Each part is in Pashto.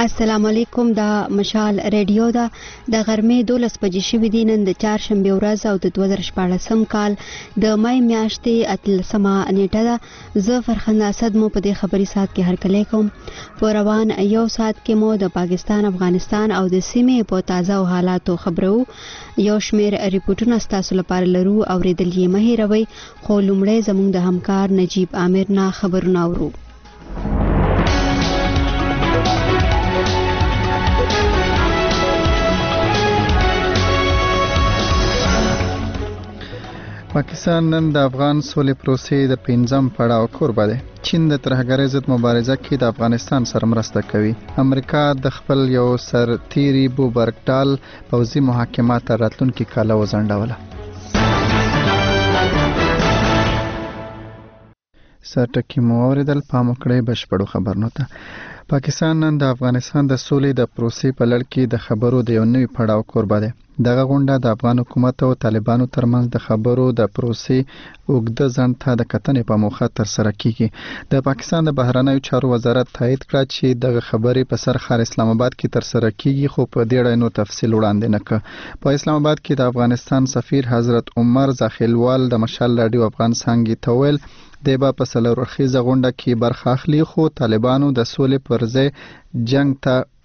السلام علیکم. د مشال ریډیو د غرمې 12 بجې شوې دي. نن د چهارشنبه ورځ او د 2014 کال د مای میاشتې 13 نیټه ده. زه فرخنده اسد مو په دې خبري سات کې هرکلی کوم. په روان یو سات کې مو د پاکستان، افغانستان او د سیمې په تازه حالاتو خبرو. یو شمیر ریپورتونه ستاسو لپاره لرو او ریډل یې مه هېروئ. خو لومړی زموږ د همکار نجیب عامر نه خبرونه اورو. پاکستان نن د افغان سولې پروسې د 5م پړاو کوربه دی. چین د ترهګرۍ ضد مبارزه کې د افغانستان سره مرسته کوي. امریکا د خپل یو سرتیري بوبرګډال پوځي محاکمات تر راتلونکي کاله وځنډوله. سرټکی مو اوریدل. پام وکړئ بشپړو خبرونو ته. پاکستان نن د افغانستان د سولې د پروسې په لړ کې د خبرو د یو نوي پړاو کوربه دی. دغه غونډه د افغان حکومت او طالبانو ترمنځ د خبرو د پروسې اوږده ځنډ ته د کتنې په موخه ترسره کیږي. د پاکستان د بهرنیو چارو وزارت تایید کړ چې دغه خبرې په سر ښار اسلام آباد کې ترسره کیږي، خو په دې اړه نو تفصیل وړاندې نه کړ. په اسلام آباد کې د افغانستان سفیر حضرت عمر زاخیلوال د مشال راډیو افغان څانګې ته ویل د با په څلور اړخیزه غونډه کې برخه اخلي، خو طالبانو د سولې پر ځای جنگ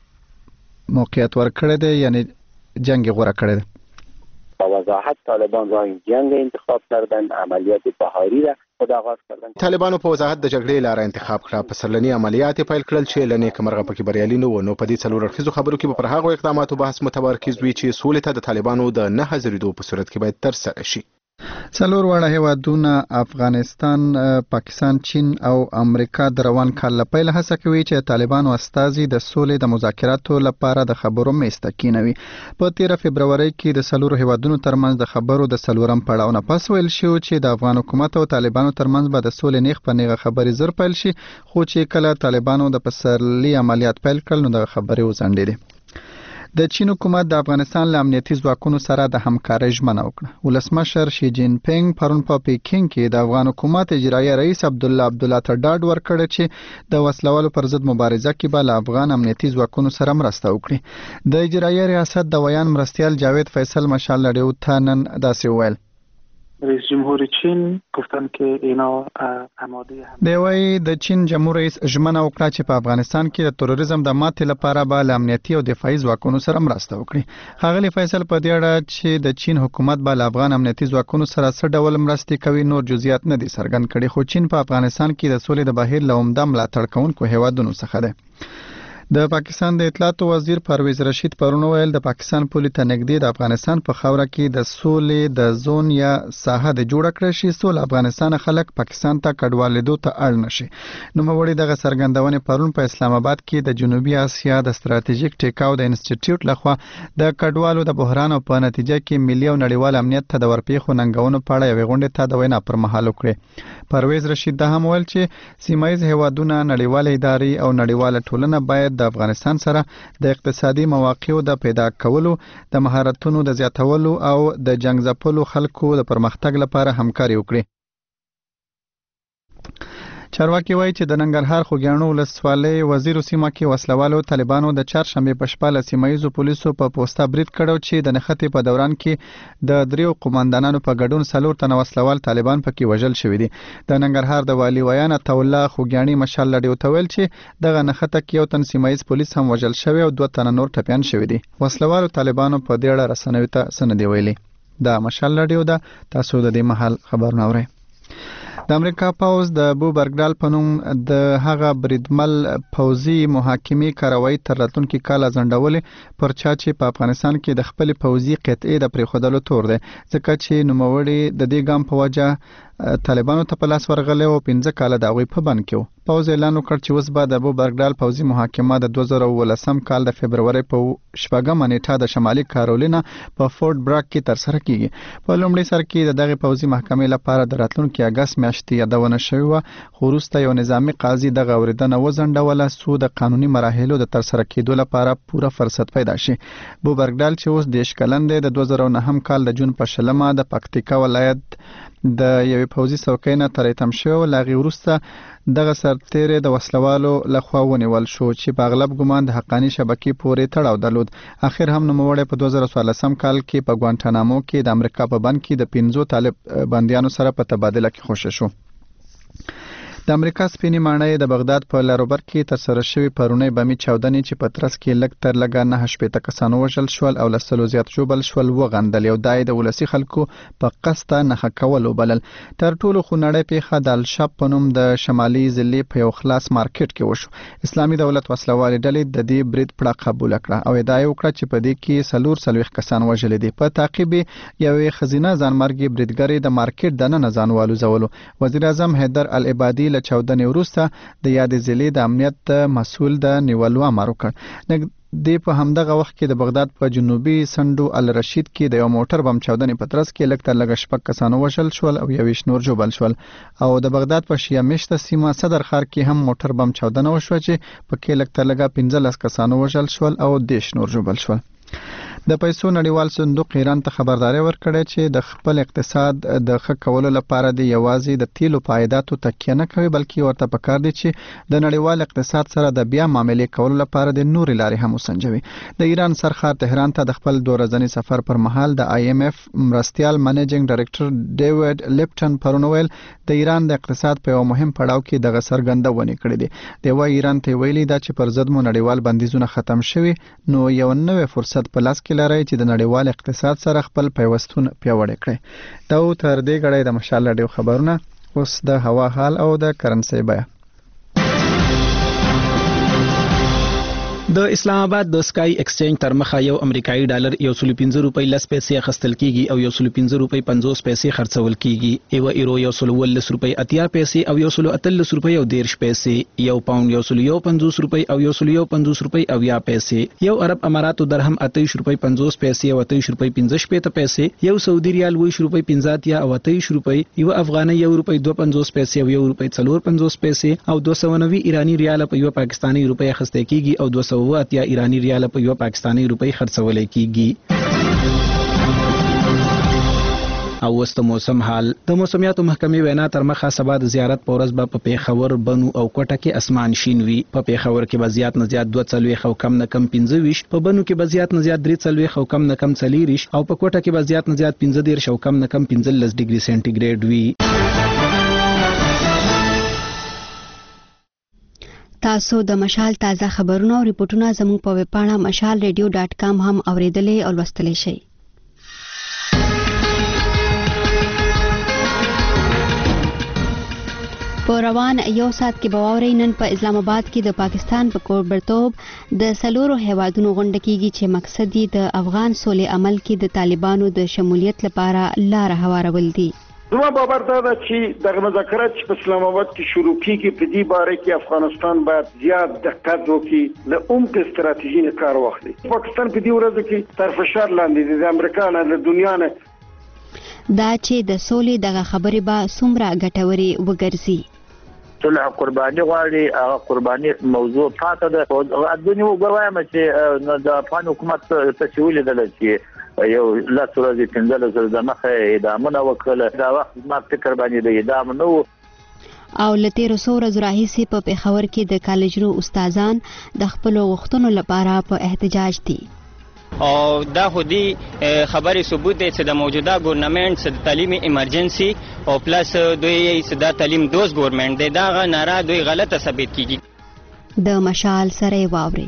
ته موقعیت ورکړی دی، یعنی جنگ غوره کړی دی. با وضاحت طالبان راه جنگ انتخاب کردن، عملیات بهاری را خود آغاز کردن. طالبانو په وضاحت د جګړې لاره انتخاب کړه. په سرلني عملیات پیل کړل چې لنې کمرغه پکې بریالي نه و. نو په دې څلور اړخیزو خبرو کې پر هغو اقداماتو بحث متمرکز وي چې سولې ته د طالبانو د نه حاضرېدو په صورت کې باید ترسره شي. څلور واړه هیوادونه افغانستان، پاکستان، چین او امریکا د روان کال له پیله هڅه کوي چې طالبانو استازي د سولې د مذاکراتو لپاره د خبرو میز ته کېنوي. په 13 فبروري کې د څلورو هیوادونو ترمنځ د خبرو د څلورم پړاو نه پس ویل شو چې د افغان حکومت او طالبانو ترمنځ به د سولې نیغ په نیغه خبرې زر پیل شي، خو چې کله طالبانو د پسرلي عملیات پیل کړل نو د خبرې وځنډېدې. د چین حکومت د افغانستان له امنیتي ځواکونو سره د همکارۍ ژمنه وکړه. ولسمشر شي جین پینګ پرون په پیکینګ کې د افغان حکومت اجرایي رئیس عبدالله ته ډاډ ورکړ چې د وسلوالو پر ضد مبارزه کې به له افغان امنیتي ځواکونو سره مرسته وکړي. د اجرایي ریاست د ویان مرستیال جاوید فیصل مشال راډیو ته نن داسې وویل. رئیس جمهور چین گفتن که اینا آماده هم. دی وايي د چین جمهور رئیس ژمنه وکړه چې په افغانستان کې د تروریزم د ماتې لپاره به له امنیتي او دفاعي ځواکونو سره مرسته وکړي. ښاغلي فیصل په دې اړه چې د چین حکومت به له افغان امنیتي ځواکونو سره څه ډول مرستې کوي نور جزئیات نه دي څرګند کړي، خو چین په افغانستان کې د سولې د بهیر له عمده ملاتړ کوونکو هیوادونو څخه دی. د پاکستان د اطلاعاتو وزیر پرویز رشید پرون ویل د پاکستان پولې ته نږدې د افغانستان په خاوره کې د سولې د زون یا ساحه د جوړ کړی شي څو افغانستان خلک پاکستان ته کډوال لیدو ته اړ نشي. نوموړي دغه څرګندونې پرون په اسلام آباد کې د جنوبي اسیا د ستراتیژیک ټیکاو د انسټیټیوټ لخوا د کډوالو د بحران او په نتیجه کې ملي او نړیوال امنیت ته د ورپېښو ننګونو په اړه یوې غونډې ته د وینا پر مهال وکړې. پرویز رشید دا هم ویل چې سیمایي هیوادونه، نړیوال ادارې او نړیواله ټولنه باید د افغانستان سره د اقتصادي مواقعو د پیدا کولو، د مهارتونو د زیاتولو او د جنگ ځپلو خلکو د پرمختګ لپاره همکاري وکړي. چارواکي وایي چې د ننګرهار خوږیاڼو ولسوالۍ وزیرو سیمه کې وسلوالو طالبانو د چهارشنبې په شپه له سیمایي پولیسو په پوسټه برید کړو چې د نښتې په دوران کې د دریو قومندانانو په ګډون 4 تنه وسلوال طالبان پکې وژل شوي دي. د ننګرهار د والي ویان عطاالله خوږیاڼي مشال راډیو ته ویل چې دغه نښته کې یو تن سیمایي پولیس هم وژل شوی او 2 تنه نور ټپیان شوي دي. وسلوالو طالبانو په دې اړه رسنیو ته څه نه دي ویلي. دا مشال راډیو ده، تاسو د دې مهال خبرونه اورئ. د امریکا پوځ د بوبرګډال په نوم د هغه بریدمل پوځي محاکمې کاروایی تر راتلونکي کال ځنډولې پر چا چې په افغانستان کې د خپل پوځي قطعې د پریښودلو تور دی، ځکه چې نوموړي د دې ګام په وجه طالبانو ته په لاس ورغلی او 15 کاله د هغوی په بند کې و. پوځ اعلان وکړ چې اوس به د بوبرګډال پوځي محاکمه د 2019 کال د فبروري په 4مه نیټه د شمالي کارولینا په فورټ براک کې ترسره کیږي. په لومړي سر کې د دغه پوځي محکمې لپاره د راتلونکي اگست میاشتې یادونه شوې وه، خو وروسته یو نظامي قاضي دغه اورېدنه وځنډوله څو د قانوني مراحلو د ترسره کېدو لپاره پوره فرصت پیدا شي. بوبرګډال چې اوس 10 کلن دی، د 2009 کال د جون په 20 د پکتیکا ولایت د یوې پوځي څوکۍ نه ترې تم شو. لاغي وروسته دغه سرتیری د وسلوالو لخوا ونیول شو چې په اغلب ګمان د حقانی شبکې پورې تړاو درلود. اخر هم نوموړی په 2014 کال کې په ګوانټانامو کې د امریکا په بند کې د 15 طالب بنديانو سره په تبادله کې خوشی شو. د امریکا سپینې ماڼۍ د بغداد په لاروبر کې ترسره شوې پرونی بمي چاودنې چې په ترڅ کې لږ تر لږه 9 شپېته کسان وژل شول او لسلو زیات ژوبل شول وغندل. یو دای د ولسی خلکو په قصد نه کول وبلل. تر ټولو خونړۍ پیښه د الشاب په نوم د شمالي ضلع په یو خلاص مارکیټ کې وشو. اسلامي دولت وسلوالې ډلې د دې برید پړه قبول کړه او ادعا وکړه چې په دې کې 40 کسان وژل دي. په تعقیب یوې خزینه ځانمرګي بریدګرې د مارکیټ دننه ځانوالو زولو. وزیر اعظم حیدر العبادي له چاودنې وروسته د یاد ضلع د امنیت مسؤل د نیولو امر وکړ. د په همدغه وخت کې د بغداد په جنوبي سندو الرشید کې د یو موټر بم چاودنې په ترڅ کې لږ تر لږه 6 کسان وژل شول او 21 نور ژوبل شول. او د بغداد په شیعه مشته سیمه صدر ښار کې هم موټر بم چاودنه وشوه چې په کې لږ تر لږه 15 کسان وژل شول او 10 نور ژوبل شول. د پیسو نړیوال صندوق ایران ته خبرداري ورکړه چې د خپل اقتصاد د ښه کولو لپاره د یوازې د تیلو پایداتو تکیه نه کوي بلکې ورته پکار دي چې د نړیوال اقتصاد سره د بیا معاملې کولو لپاره د نوري لارې هم وسنجوي. د ایران سرخار تهران ته د خپل 2 ورځني سفر پر مهال د IMF مرستيال منیجینګ ډایریکټر ډیوډ لیپټن پرونویل د ایران د اقتصاد په یو مهم پړاو کې د غسرګندونې کړې دي. د ایران ته ویلي دا چې پر ضد مو نړیوال بندیزونه ختم شوي نو یو نوې فرصت په لاس کې لري چې د نړیوال اقتصاد سره خپل پیوستون پیاوړی کړي. دا تر دې غړې د مشال رادیو خبرونه. اوس د هوا حال او د کرنسي بیه. د اسلام آباد د سکای ایکسچینج تر مخه یو امریکایي ډالر 115 روپۍ لس پیسې اخیستل کیږي او 115 روپۍ 50 پیسې خرڅول کیږي. یو ایرو 110 روپۍ 80 پیسې او 113 روپۍ او 10 پیسې. یو پاوند 150 روپۍ او 150 روپۍ او 10 پیسې. یو عرب اماراتو درهم 28 روپۍ 50 پیسې او 28 روپۍ 15 پیسې. یو سعودي ریال 20 روپۍ 50 او 28 روپۍ. یو افغاني 1 روپۍ 52 پیسې او 1 روپۍ 54 پیسې او 290 ایرانی ریال په یو پاکستانی روپۍ اخیستل کیږي او 200 یا ایرانی ریال په یو پاکستانی روپۍ خرڅول کیږي. او وست موسم حال. د موسمیاتو محکمې وینا تر مخه سبا د زیارت په ورځ به په پیښور بنو او کوټه کې اسمان شین وي. په پیښور کې به زیات نه زیات 2 او کم نه کم 15 په بنو کې به زیات نه زیات 3 او کم نه کم 40 او په کوټه کې به زیات نه زیات 15 او کم نه کم 15 ډیګري سنټیګریډ وي. تاسو د مشال تازه خبرونه او ریپورتونه زموږ په ویب پاڼه mashalradio.com هم اوریدلې او لوستلی شئ. په روان یو ساعت کې به واورئ نن په اسلام آباد کې د پاکستان په کوربرتوب د 4 هیوادونو غونډه کیږي چې مقصد یې د افغان سولې عمل کې د طالبانو د شمولیت لپاره لار هوارول دي. زما باور دا ده چې د مذاکرات چې په اسلام آباد کې شروع کیږي په دې باره کې افغانستان باید زیات دقت وکړي له عمق استراتیژي نه کار واخلي. پاکستان په دې ورځ کې تر فشار لاندې د امریکا نه د دنیا نه دا چې د سولې دغه خبرې به څومره ګټوري وګرځي. صلح قرباني غواړي هغه قرباني موضوع پاتې ده. او دنیا وګورم چې د افغان حکومت ته چې ولیدل چې یو لا ورځې 15 ورځې د مخه اعدامونه وکړل. دا وخت ما فکر باندې د اعدام نو او لته رسول راهیسي په پیښور کې د کالجونو استادان د خپل غوښتنو لپاره په احتجاج دي. او دا خودي خبري ثبوت دی چې د موجوده ګورنمنت د تعلیمي ایمرجنسي او پلس دوی چې د تعلیم دوز ګورنمنت دی دا ناره دوی غلطه ثابت کیږي. د مشال سره واوري.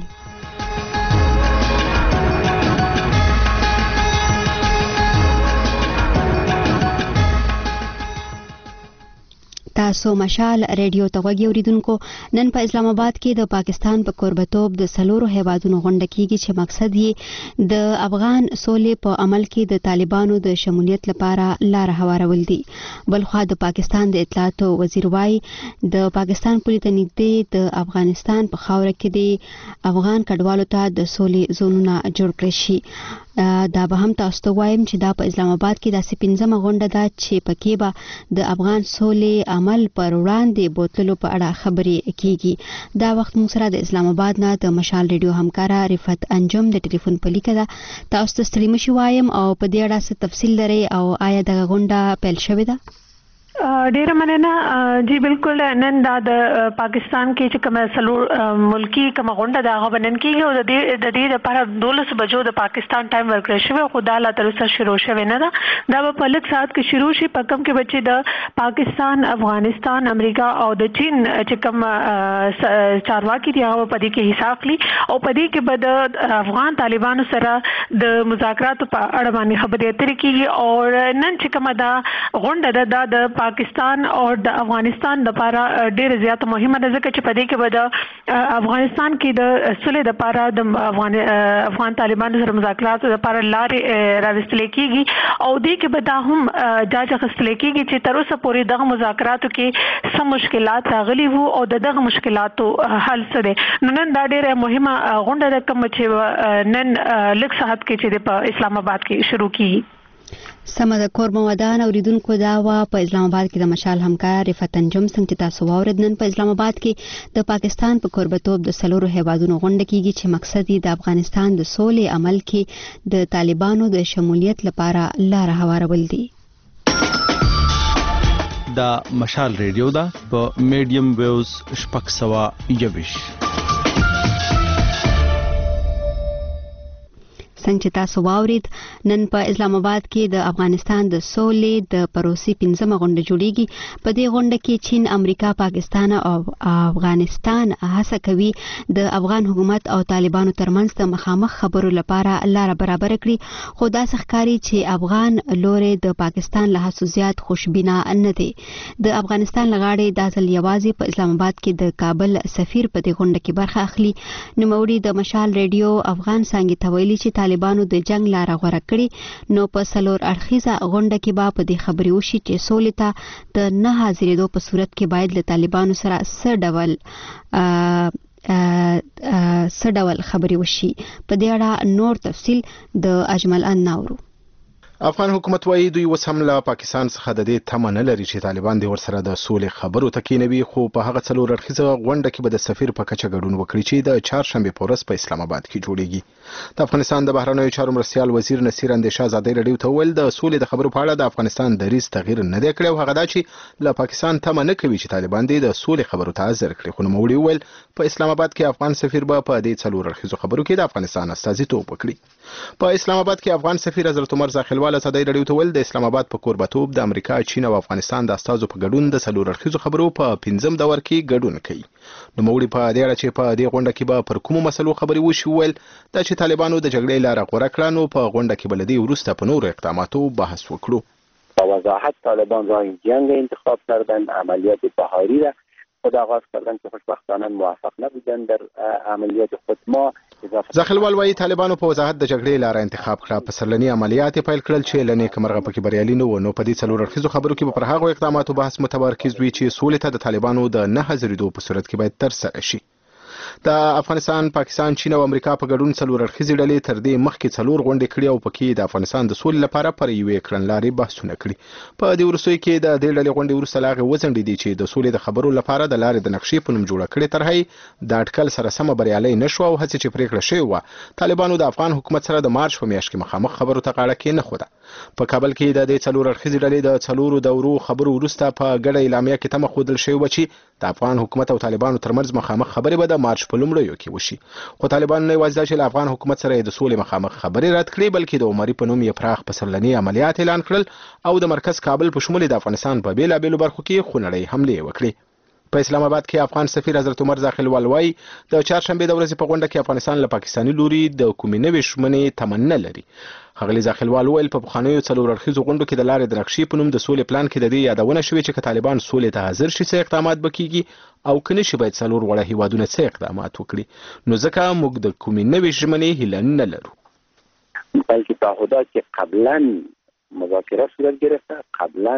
تاسو مشال ریډیو ته غوږی اوریدونکو. نن په اسلام آباد کې د پاکستان په کوربتوب د 4 هیوادونو غونډه کیږي چې مقصد یې د افغان سولې په عمل کې د طالبانو د شمولیت لپاره لار هوارول دي. بلخوا د پاکستان د اطلاعاتو وزیر وايي د پاکستان پولیس ته نږدې د افغانستان په خاوره کې د افغان کډوالو ته د سولې زونونه جوړ کړي شي. دا به هم تاسو ته وایم چې دا په اسلام آباد کې د 15مه غونډه ده چې پکې به د افغان سولې عمل پر وړاندې بوتلو په اړه خبرې کیږي. دا وخت موږ سره د اسلام آباد نه د مشال ریډیو همکارا رفعت انجم د ټلیفون په لیکه ده. تاسو ته ستړي مشي وایم او په دې اړه څه تفصیل لري او آیا د غونډه پیل شوې ده؟ ډیر مننه جی بالکل نن د پاکستان کې چې کومه سلور ملکی کومه غونډه د هغه بنن کېږي او د دې لپاره 12 بجو د پاکستان ټایم ورکړل شوی خو دا لا تر اوسه شروع شوی نه دا په لږ ساعت کې شروع شي په کوم کې بچي د پاکستان افغانستان امریکا او د چین چې کوم چارواکي دی هغه په دې کې حصہ اخلي او په دې کې به د افغان طالبانو سره د مذاکراتو په اړه باندې خبرې اترې کېږي او نن چې کومه دا غونډه د پاکستان او د افغانستان لپاره ډېر زیات مهمه ده ځکه چې په دې کې به د افغانستان کې د صلح لپاره د افغان طالبانو سره مذاکراتو لپاره لارې راوستل کېږي او دې کې به دا هم جاج اخیستل کېږي چې تر اوسه پورې دغه مذاکراتو کې څه مشکلات راغلي وو او دغه مشکلاتو حل څه دي. نن دا ډېره مهمه غونډه ده کوم چې نن لږ ساعت کې چې په اسلام آباد کې شروع کیږي. سمه د کور موادان اوریدونکو دا وا په اسلام آباد کې د مشال همکار رفعت انجم څنګه چې تاسو واورید نن په اسلام آباد کې د پاکستان په قربتوب د سلورو هیوادونو غونډه کیږي چې مقصد یې د افغانستان د سولې عمل کې د طالبانو د شمولیت لپاره لار هوارول دي. دا مشال ریډیو دا په میډیم ویوز شپږ سوه یویش څنګه چې تاسو واورید نن په اسلام آباد کې د افغانستان د سولې د پروسې 15مه غونډه جوړیږي. په دې غونډه کې چین، امریکا، پاکستان او افغانستان هڅه کوي د افغان حکومت او طالبانو ترمنځ د مخامخ خبرو لپاره لار برابر کړي خو دا ښکاري چې افغان لوري د پاکستان له هڅو زیات خوشبینه نه دي. د افغانستان لغاړي د ځل یوازې په اسلام آباد کې د کابل سفیر په دې غونډه کې برخه اخلي. نوموړي د مشال ریډیو افغان څنګه تویلي چې طالبانو د جنگ لار غوړه کړي نو په سلور اړخیزه غونډه کې به په دې خبرې وشي چې سولې ته د نه حاضرېدو په صورت کې باید له طالبانو سره څه ډول خبرې وشي. په دې اړه نور تفصیل د اجمل ان ناورو. افغان حکومت وایي دوی اوس هم له پاکستان څخه د دې تمه نه لري چې طالبان دې ورسره د سولې خبرو ته کېنوي خو په هغه څلور اړخیزه غونډه کې به د سفیر په کچه ګډون وکړي چې د چهارشنبې په ورځ په اسلام آباد کې جوړیږي. د افغانستان د بهرنیو چارو مرستیال وزیر نصیر اندیشه ازادي رادیو ته ویل د سولې د خبرو په اړه د افغانستان دریځ تغییر نه دی کړی او هغه دا چې له پاکستان تمه نه کوي چې طالبان دې د سولې خبرو ته حاضر کړي. خو نوموړي ویل په اسلام آباد کې افغان سفیر به په دې څلور اړخیزو خبرو کې د افغانستان استازیتوب وکړي. په اسلام آباد کې افغان سفیر حضرت عمر زاخیلوال ازادي رادیو ته ویل د اسلام آباد په قربتوب د امریکا، چین او افغانستان د استازو په ګډون د څلور اړخیزو خبرو په 15م دور کې ګډون کوي. نوموړي په دې اړه چې په دې غونډه کې به پر کومو مسلو خبرې وشي ویل دا چې طالبانو د جګړې لار غوره کړه نو په غونډه کې بلدي وروسته په نورو اقداماتو بحث وکړو. با وضاحت طالبان راه جنگ انتخاب کردن، عملیات بهاری را خود آغاز کردن که خوشبختانه موفق نبودن در عملیات خود. ما زاخیلوال وایي طالبانو په وضاحت د جګړې لار انتخاب کړه. په سرلني عملیات پیل کړل چې لنې کمرغه پکې بریالي نه و نو په دې څلور اړخیزو خبرو کې به پر هغو اقداماتو بحث متمرکز وي چې سولې ته د طالبانو د نه حاضرېدو په صورت کې باید ترسره شي. د افغانستان، پاکستان، چین او امریکا په ګډون څلور اړخیزې ډلې تر دې مخکې څلور غونډې کړې او پکې د افغانستان د سولې لپاره پر یوې کړنلارې بحثونه کړي. په دې وروستیو کې د دې ډلې غونډې وروسته لا هغې وځنډېدې چې د سولې د خبرو لپاره د لارې د نقشې په نوم جوړه کړې طرحه د اټکل سره سمه بریالۍ نه شوه او هڅې چې پرېکړه شوې وه طالبانو د افغان حکومت سره د مارچ په میاشت کې مخامخ خبرو ته غاړه کېنښوده. په کابل کې د دې څلور اړخیزې ډلې د څلورو دورو خبرو وروسته په ګډه اعلامیه کې تمه ښودل شوې وه چې د افغان حکومت او طالبانو ترمنځ مخامخ خبرې به د مارچ په لومړیو کې وشي. خو طالبان نه یوازې دا چې له افغان حکومت سره د سولې مخامخ خبرې رد کړې بلکې د عمري په نوم یې پراخ پسرلني عملیات اعلان کړل او د مرکز کابل په شمول د افغانستان په بېلابېلو برخو کې خونړۍ حملې وکړې. په اسلام آباد کې افغان سفیر حضرت عمر زاخیلوال وایي د چهارشنبې د ورځې په غونډه کې افغانستان له پاکستاني لوري د کومې نوې شمنې تمه لري. ښاغلي زاخیلوال ویل په پخوانیو څلور اړخیزو غونډو کې د لارې د نقشې په نوم د سولې پلان کې د دې یادونه شوې چې که طالبان سولې ته حاضر شي څه اقدامات به کېږي او که نه شي باید څلور وړه هیوادونه څه اقدامات وکړي. نو ځکه موږ د کومې نوې ژمنې هیله نه لرو. بلکې تعهدات که قبلا مذاکره صورت گرفته قبلا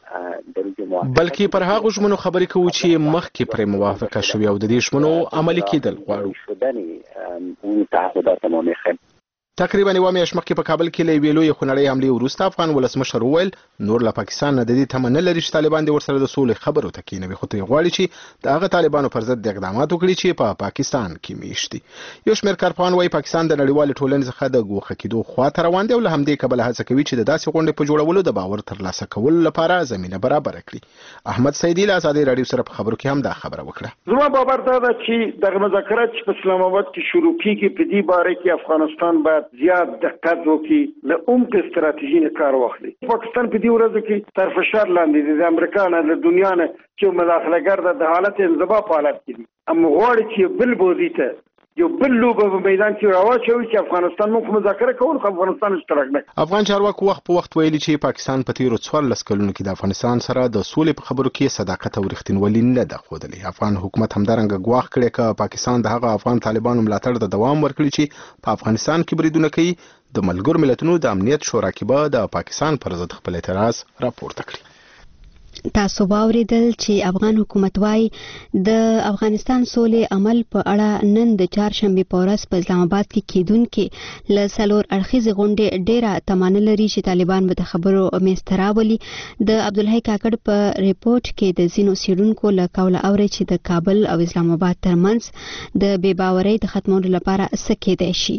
بلکې پر هغو ژمنو خبرې کوو چې مخکې پرې موافقه شوې او د دې ژمنو عملي کېدل غواړو. شدن اون تعهدات ما میخوایم تقریبا یوه میاشت مخکې په کابل کې له یوې لویې خونړۍ حملې وروسته افغان ولسمشر وویل نور له پاکستان نه د دې تمه نه لري چې طالبان دې ورسره د سولې خبرو ته کېنوي، خو ته غواړي چې د هغه طالبانو پر ضد اقدامات وکړي چې په پاکستان کې میشت دي. یو شمېر کارپوهان وایي پاکستان د نړیوالې ټولنې څخه د ګوښه کېدو خواته روان دی او له همدې کبله هڅه کوي چې د داسې غونډې په جوړولو د باور ترلاسه کولو لپاره زمینه برابره کړي. احمد سیدی له ازادي راډیو سره په خبرو کې هم دا خبره وکړه. زما باور دا ده چې دغه مذاکرات چې په اسلام آباد کې شروع کیږي په دې باره کې افغانستان باید زیات دقت وکړي، له عمق استراتیژي نه کار واخلي. پاکستان په دې ورځو کې تر فشار لاندې دی، د امریکا نه د دنیا نه چې مداخلهګر د حالت انزوا په حالت کې دي. اما غواړي چې بل بوزي ته یو بل لوبه په میدان کې راوچوي چې افغانستان موږ مذاکره کوو خو افغانستان اشتراک نه. افغان چارواکو وخت په وخت ویلي چې پاکستان په تیرو 14 کلونو کې د افغانستان سره د سولې په خبرو کې صداقت او رښتینولي نه ده ښودلې. افغان حکومت همدارنګه ګواښ کړی چې پاکستان د هغه افغان طالبانو ملاتړ ته دوام ورکړي چې په افغانستان کې بریدونه کوي. د ملګرو ملتونو د امنیت شورا کې به د پاکستان پر ضد خپل اعتراض راپورته کړي. تاسو باوریدل چې افغان حکومت وايي د افغانستان سولې عمل په اړه نن د چهارشنبه په ورځ په اسلام آباد کې کېدونکې له څلور اړخیزې غونډې ډیره تمانه لري چې طالبان به د خبرو میستراولي. د عبدالحی کاکړ په ریپورت کې د ځینو سیډونکو له قوله اوري چې د کابل او اسلام آباد ترمنځ د بې باورۍ د ختمولو لپاره څه کېدای شي.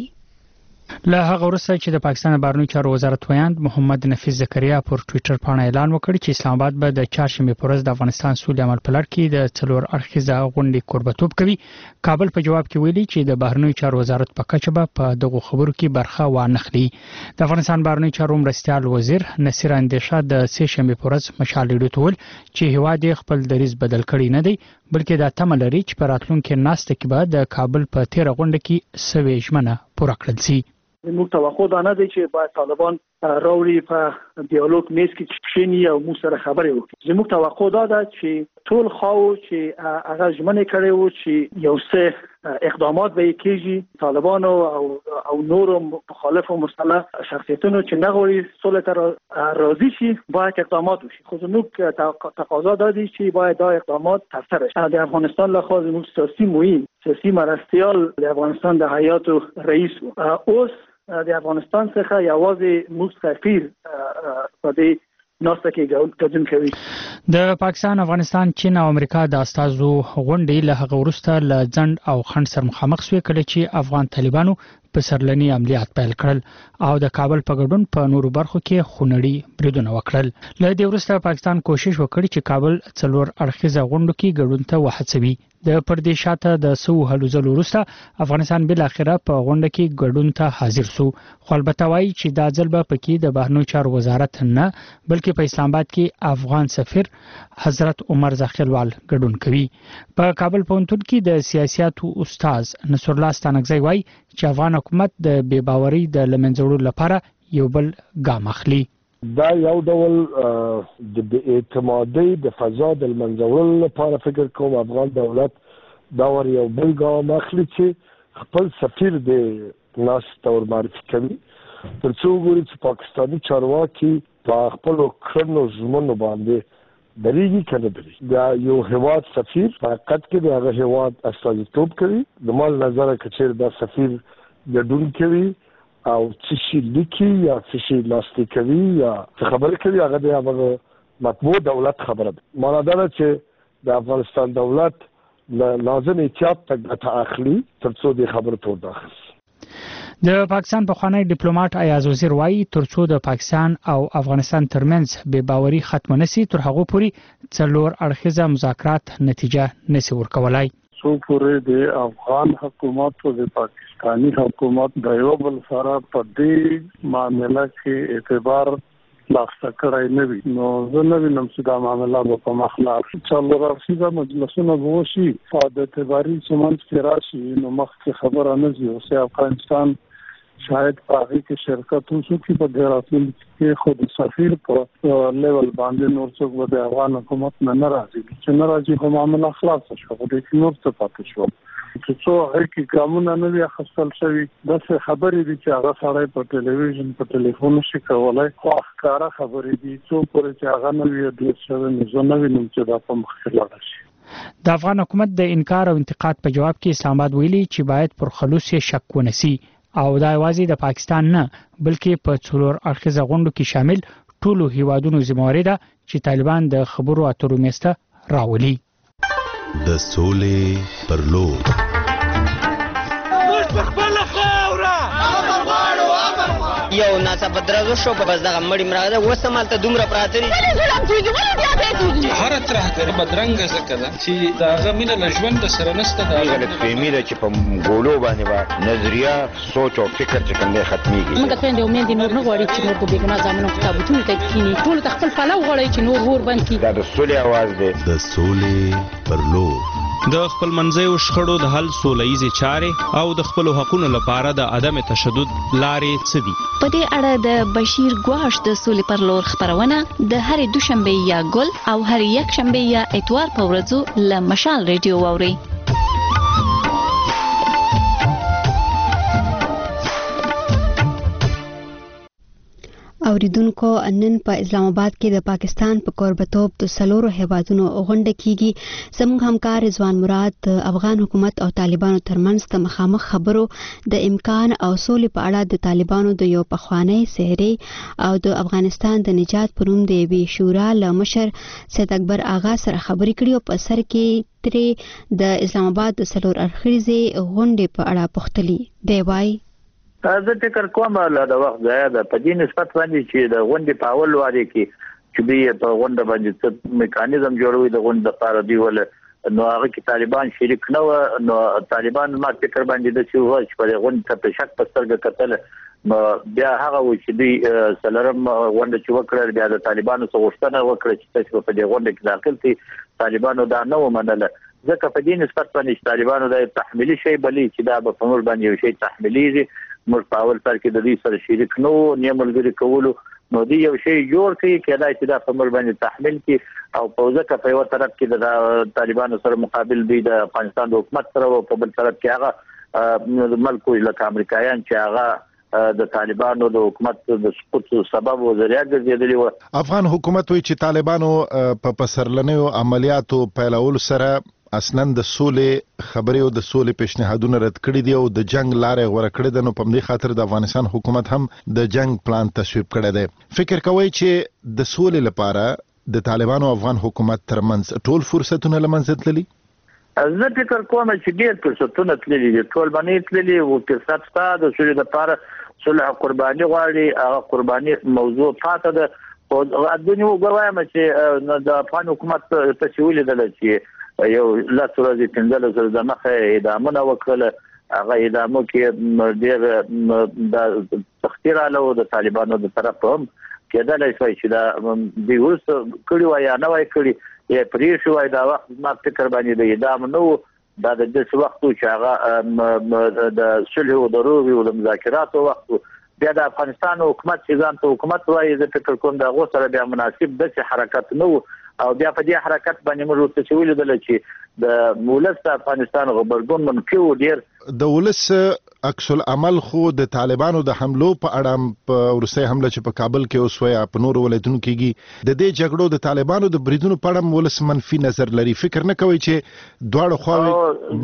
له هغه وروسته چې د پاکستان بهرنیو چارو وزارت ویاند محمد نفیس زکریا پر ټوئیټر باندې اعلان وکړ چې اسلام آباد به د چهارشنبه په ورځ د افغانستان سولې عمل په لړ کې د څلور اړخیزه غونډې کوربتوب کوي. کابل په جواب کې ویلي چې د بهرنیو چارو وزارت په کچه به په دغه خبرو کې برخه وانخلي. د افغانستان بهرنیو چارو مرستیال وزیر نصیر اندیشه د سه شنبه په ورځ مشال لیدو ته ویل چې هیواد خپل دریځ بدل کړی نه دی، بلکې دا تمه لري چې په راتلونکي ناسته کې به د کابل په 13 غونډه کې سوي ژمنه پوره کړل شي. موږ توقع دا نه دی چې باید طالبان راوړي په دیالوګ میز کې کښیني او موږ سره خبرې وکړي. زموږ توقع دا ده چې ټول خواو چې هغه ژمنې کړې وو چې یو څه اقدامات به کېږي، طالبانو او نورو مخالف او مسلح شخصیتونو چې نه غواړي سولې ته راضي شي باید اقدامات وشي. خو زموږ تقاضا دا دی چې باید دا اقدامات ترسره شي. د افغانستان لخوا زموږ سیاسي معین سیاسي مرستیال د افغانستان د حیاتو رئیس اوس د افغانستان څخه یوازې موږ سفیر په دې ناسته کې ګډون کوي. د پاکستان، افغانستان، چین او امریکا د استازو غونډې له هغه وروسته له ځند او خنډ سره مخامخ شوې کله چې افغان طالبانو په سرلني عملیات پیل کړل او د کابل په ګډون په نورو برخو کې خونړي بریدونه وکړل. له دې وروسته پاکستان کوشش وکړ چې کابل څلور اړخیزه غونډو کې ګډون ته وهڅوي. د پردې شاته د سو هلو ځلو وروسته افغانستان بل اخره په غونډه کې ګډون ته حاضر شو، خو البته وایي چې دا ځل به پکې د بهرنیو چارو وزارت نه بلکې په اسلام آباد کې افغان سفیر حضرت عمر زاخیلوال ګډون کوي. په کابل پوهنتون کې د سیاستو استاد نصر الله ستانکزی وایي چې افغان حکومت د بې باورۍ د لمنځه لپاره یو بل ګام اخلي. دا یو ډول د اعتمادۍ د فضا د منځورولو لپاره فکر کوم افغان دولت دا ور یو بل ګام اخلي چې خپل سفیر د ناس تور معرفي کوي تر څو وګوري چې پاکستاني چارواکي په خپل کړنو ژمنو باندې درېږي کنه درېږي. دا یو هیواد سفیر په حقیقت کې د هغه هیواد استازیتوب کوي. د مال نظره کچیر دا سفیر ګډون کوي او څه شي لیکي یا څه شي لاستیک کوي یا خبرې کوي، هغه د هغه مطبوع دولت خبره ده. معنا دا ده چې د افغانستان دولت لازم احتیاط ته ګټه اخلي تر څو د خبرو تور داخل شي. د پاکستان پخوانی ډیپلوماټ ایاز وزیر وایي ترڅو د پاکستان او افغانستان ترمنځ بې باوري ختم نشي تر هغه پورې څلور اړخیزه مذاکرات نتیجه نشي ورکولای. څو پورې د افغان حکومت او د پاکستاني حکومت د یو بل سره په دې معاملې کې اعتبار لاخته کړای نه وي، نو زه نه وینم چې دا معامله به په مخ لاړ شي. څلور اړخیزه مجلسونه به وشي او د اعتباري سمند کې راشي، نو مخکې خبره نه ځي. اوس افغانستان شاید په هغه کې شرکت وشو چې په ډیراتل کې خود سفیر په لیول باندې نور څوک به افغان حکومت نه راځي چې نه راځي خو معامله خلاص شو، خو د نور څه پاتې شو چې څو هغه ګامونه نه وي اخیستل شوي. داسې خبرې دي چې هغه سړی په ټلویزیون په ټلیفون شي کولای، خو ښکاره خبرې دي څو پورې چې هغه نه وي ډېر شوی نو زه نه وینم چې دا په مخکې لاړ شي. د افغان حکومت د انکار او انتقاد په جواب کې اسلام آباد ویلي چې باید پر خلوص شک ونسی او دا یوازې د پاکستان نه بلکې په څلور اړخیزه غونډو کې شامل ټولو هیوادونو ذمہواری ده چې طالبان د خبرو اترو میسته راولي. د سولې پر لور یو ناڅاپه درزو شو په بس دغه مړی مراغه وسمال ته دومره پراته دي هر ترهګر بدرنګ زکه ده چې داغه مینه لژوند سره نسته دا غلط فهمي ده چې په ګولو باندې با نظریه سوچ او فکر چې کوم دی ختميږي. موږ ته د امید نور نه غواړي چې نور په بیګنا ځامنو کتابونه ته کینی ټول خپل فلو غواړي چې نور ور بند کی. دا د سولې आवाज دی. د سولې پر لور د خپل منځیو شخړو د حل سولهییزې چارې او د خپلو حقونو لپاره د عدم تشدد لارې څه دي؟ په دې اړه د بشیر ګواش د سولې پر لور خبرونه د هرې دوشنبه یا ګل او هرې یکشنبه یا اتوار په ورځو له مشال ریډیو واورئ. اوریدونکو نن په اسلام آباد کې د پاکستان په قربتوب د سلورو هیوادونو غونډه کیږي. زموږ همکار رضوان مراد د افغان حکومت او طالبانو ترمنځ د مخامخ خبرو د امکان او سولې په اړه د طالبانو د یو پخوانی سحري او د افغانستان د نجات پر نوم د یوې شورا له مشر سید اکبر آغا سره خبرې کړې او په سر کې ترې د اسلام آباد د سلور اړخیزې غونډې په اړه پوښتلي دی. وایي زه فکر کوم له د وخت ځای د پدې نسبت باندې چې د غونډې په اول واره کې چې به په غونډه باندې څه میکانیزم جوړوي د غونډې لپاره دی ول نو هغه کې طالبان شریک نه و. نو طالبان ما فکر باندې د څه وځ په غونډه په شک په سترګه کتل بیا هغه و چې دی سلرم غونډه چې وکړه بیا د طالبانو څخه غوښتنه وکړه چې تاسو په دې غونډه کې داخل شئ. طالبانو دا نه ومنله ځکه په دې نسبت باندې طالبانو د تحمیلي شی بلی چې دا په موږ باندې یو شی تحمیلي موږ په اول سر کې د دې سره شریک نو نیملګری کولو نو دی یو شی جوړ کړي کېدای چې دا په موږ باندې تحمیل کې او په ځکه په یو طرف کې د طالبانو سره مقابل دی د افغانستان د حکومت سره او په بل طرف کې هغه ملک لکه امریکایان چې هغه د طالبانو د حکومت د سقوط سبب و ذریعہ ګرځېدلی و. افغان حکومت وایي چې طالبانو په پسرلنیو عملیاتو پیلولو سره اصلا د سولې خبرې او د سولې پیشنهادونه رد کړي دي او د جنگ لارې غوړه کړې ده. نو په دې خاطر د افغانستان حکومت هم د جنگ پلان تصویب کړی دی. فکر کوي چې د سولې لپاره د طالبانو او افغان حکومت ترمنځ ټول فرصتونه لمنځه تللي؟ زه فکر کوم چې ډېر فرصتونه تللي دي. ټول باندې تللي او فرصت شته د سولې لپاره. صلح قرباني غواړي هغه قرباني موضوع پاتې ده. او دنیا وګوایم چې د افغان حکومت تشویل دل چې یو لاس ورځې پنځله زره د مخه اعدامونه وکړل. هغه اعدامو کې ډېر د تخطیر علاوه د طالبانو د طرف هم کېدلای شي چې دا دی اوس کړي وای نه وای کړي یا پرې شو وای دا وخت ما فکر باندې د اعدام نو دا د دې وخت چې هغه د صلح او دروغ او د مذاکرات وخت بیا د افغانستان حکومت چې ځان ته حکومت وایي زه فکر کوم دا غو سره بیا مناسب د حرکت نو او بیا په دې حرکت باندې موږ ته چې ویل دل چې د ولس افغانستان غبرګون منفي و ډیر د ولس عکس العمل خو د طالبانو د حملو په اړه په ورسته حمله چې په کابل کې اوسوي په نور ولایتونو کېږي د دې جګړو د طالبانو د بریدونو په اړه ولس منفي نظر لري. فکر نه کوي چې دواړو خواوې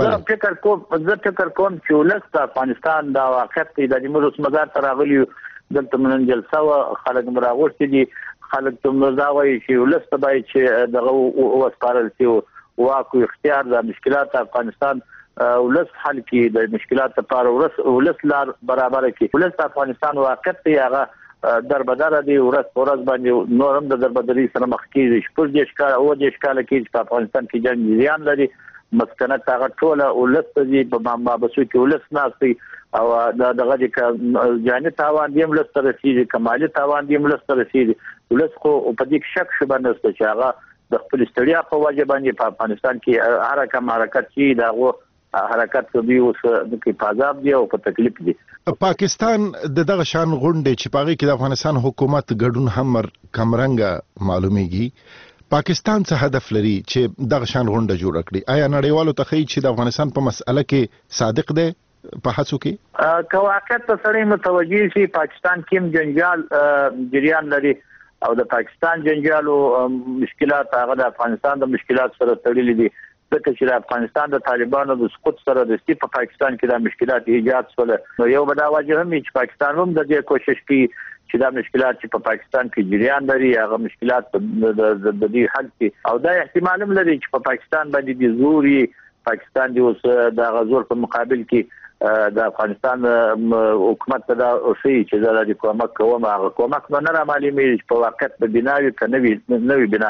زه فکر کوم چې ولس افغانستان دا واقعیت دی د موږ مزار تر غلیو دلته من جلسه او خلک مراغوشتي دي. خلک ته مزاوي چې ولس ته باید چې دغه وسپارل شي واکو اختیار د مشکلات افغانستان ولس حل کی د مشکلات لپاره ولس لار برابر کی. ولس افغانستان واقعیت دی هغه دربدار دی ورځ باندې نورم د دربدري سره مخ کیږي. شپږ د ښکار او د ښکار کې په افغانستان کې جنگ جریان لري. مسکنه هغه ټوله ولس دی په مابسو کې ولس ناسي او دغه د جاني تاوان دی ولس سره رسیدي کمالي تاوان دی ولس سره رسیدي. ولس خو په دې شک شبنه است چې هغه د خپل استړیا په وجه باندې په افغانستان کې هر کوم حرکت چې دغه حرکت کوي اوس د پازاب دی او په تکلیف دی. پاکستان دغه شان غونډې چې پاغي کې د افغانستان حکومت ګډون هم کمرنګ معلومیږي. پاکستان څه هدف لري چې دغه شان غونډه جوړ کړي؟ آیا نړیوالو ته خی چې د افغانستان په مسأله کې صادق دی په هڅو کې؟ که واقعیت ته سړی متوجي شي پاکستان کې جنجال جریان لري او د پاکستان جنجالو مشکلات هغه د افغانستان د مشکلات سره تړلي دي. ځکه چې د افغانستان د طالبانو د سقوط سره د په پاکستان کې د مشکلات ایجاد شول نو یو بل واجب هم چې پاکستان هم د دې کوشش کوي چې دا مشکلات چې په پاکستان کې جریان لري هغه مشکلات د دې حل کې او دا احتمال هم لري چې په پاکستان باندې د زوري پاکستان د اوس د غزور په مقابل کې د افغانستان حکومت ته دا شي چې دا د کومک کوم هغه کومک نه را معلومي په واقعیت په بناوي کنوي بنا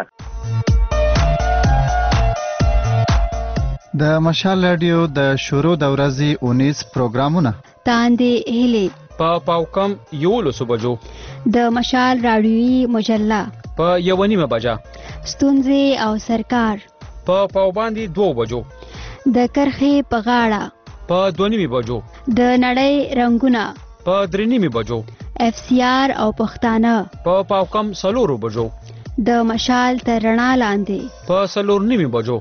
د مشال رادیو د شروع د ورځې 19 پروګرامونه تاندې هلي پاوکم 11 بجو د مشال رادیوي مجله په 1:30 بجا ستونزې او سرکار په پاوباندې 2 بجو د کرخې په غاړه په 2:30 بجو د نړۍ رنگونه په 3:30 بجو اف سی آر او پښتانه په پاوکم 4 بجو د مشال تر رڼا لاندې په 4:30 بجو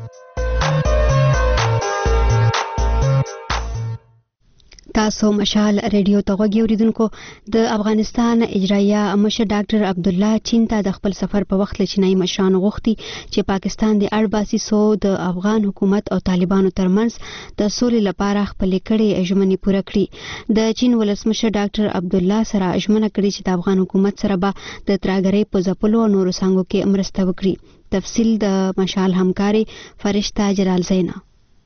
تاسو مشال ریډیو ته غوږی اوریدونکو د افغانستان اجرایه مشر ډاکټر عبد الله چین ته د خپل سفر په وخت لچنای مشران غوښتي چې پاکستان د اړباسي سو د افغان حکومت او طالبانو ترمنځ د سولې لپاره خپل کړي ژمنې پوره کړي د چین ولسمشر ډاکټر عبد الله سره ژمنه کړې چې د افغان حکومت سره به د تراګرۍ په ځپلو او نورو څنګه کې مرسته وکړي تفصیل د مشال همکاري فرشته جلال زینا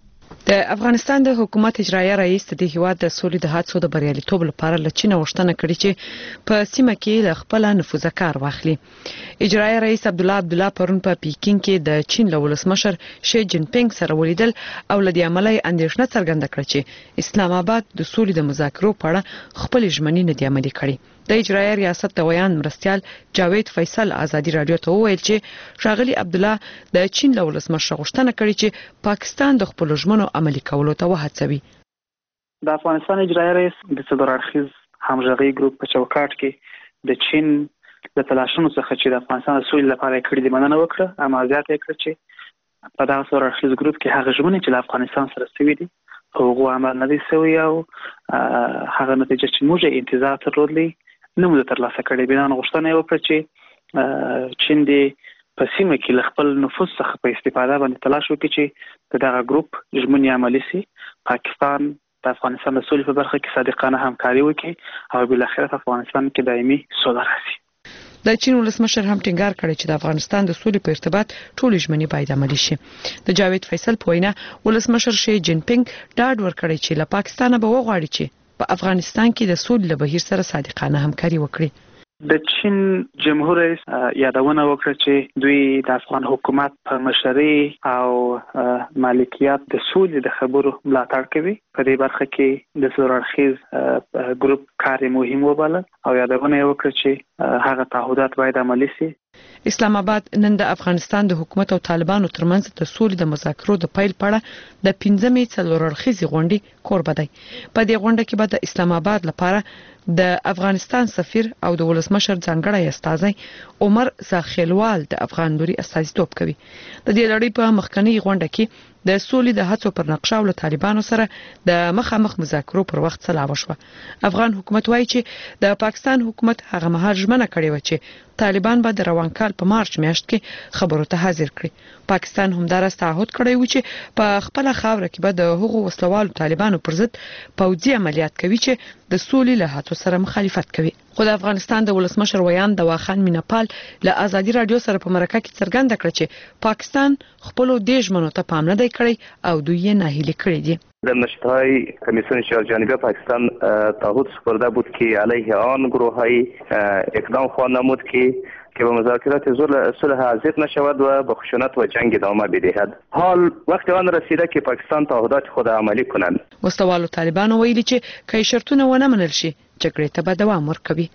د افغانستان د حکومت اجرایه رئیس د هیواد د سولې د هڅو د بریالیتوب لپاره لچینه غوښتنه کړې چې په سیمه کې له خپل نفوذ کار واخلي. اجرایه رئیس عبد الله پرون په پیکینګ کې د چین له ولسمشر شي جین پینګ سره ولیدل او لدی عملی اندېښنه څرګنده کړه چې اسلام آباد د سولې د مذاکرو په اړه خپل ژمنې نه دی عملي کړې. د اجرایه ریاست د ویان مرستيال جاوید فیصل ازادي رادیو ته وویل چې شاغلی عبد الله د چین له ولسمشر غوښتنه کړې چې پاکستان د خپل ژمنو عملي کولو ته وهڅوي. د افغانستان اجرایه رئیس د څلور اړخیز همغږي ګروپ په چوکاټ کې د چین د تلاشونو څخه چې د افغانستان د سولې لپاره کړي د مننه وکړه اما زیاته کړ چې په دغه څلور اړخیز ګروپ کې هغه ژمنې چې د افغانستان سره سوي دي هغه عمل نه دي سوي او هغه نتیجه چې موږ انتظار درلودلی نو موږ ترلاسه کړې بنا غوښتنه وکړه چې چین د په سیمه کې له خپل نفوذ څخه په استفاده باندې تلاش وکړي چې دغه ګروپ ژمنې عملي سي. پاکستان د افغانستان د سولې په برخه کې صادقانه همکاري وکړي او بل اخر په افغانستان کې دایمي سوله راسي. د چین ولسمشر هم ټینګار کړی چې د افغانستان د سولې په ارتباط ټول ژمنې باید عملي شي. د جاوید فیصل په وینا ولسمشر شي جین پینګ ډاډ ورکړی چې له پاکستان به وغواړي چې په افغانستان کې د سولې له بهیر سره صادقانه همکاري وکړي. د چین جمهور رئیس یادونه وکړه چې دوی د افغان حکومت په مشرۍ او مالکیت د سولې د خبرو ملاتړ کوي. په دې برخه کې د څلور اړخیز ګروپ کار مهم وباله او یادونه وکړه چې هغه تعهدات باید عملي شي. اسلام آباد نن د افغانستان د حکومت او طالبانو ترمنځ د سولې د مذاکرو د پیل پړه د 15مې څلور اړخیزې غونډې کوربه دی. په دې غونډه کې به د اسلام آباد لپاره د افغانستان سفیر او د ولسمشر ځانګړی استازی عمر زاخیلوال د افغان لوري استازیتوب کوي. د دې لړۍ په مخکنی غونډه کې د سولې د هڅو پر نقشه ول طالبانو سره د مخامخ مذاکرو پر وخت سلا وشوه. افغان حکومت وایي چې د پاکستان حکومت هغه مهال ژمنه کړې و چې طالبان به د روان کال په مارچ میاشت کې خبرو ته حاضر کړي. پاکستان هم دا تعهد کړی و چې په خپل خاور کې به د هغو وسلوالو طالبانو پر ضد پوځي عملیات کوي چې د سولې له هڅو سره مخالفت کوي. خو د افغانستان د ولسمشر ویان د واخان مینپال له ازادي رادیو سره په مرکه کې څرګنده کړ چې پاکستان خپل د ژمنو ته پام نه دی کړی او دوی یې ناهیلي کړی دي. در نشست‌های کمیسیون شورای پاکستان تعهد سپرده بود که علیه آن گروه‌های اقدام خواهد نمود که به مذاکرات صلح حاضر نشود و به خشونت و جنگ ادامه بدهد. حال وقت آن رسیده که پاکستان تعهدات خود عملی کنند. وسلوالو طالبان ویلي چې کای شرطونه ونه منل شي جګړې ته به دوام ورکوي.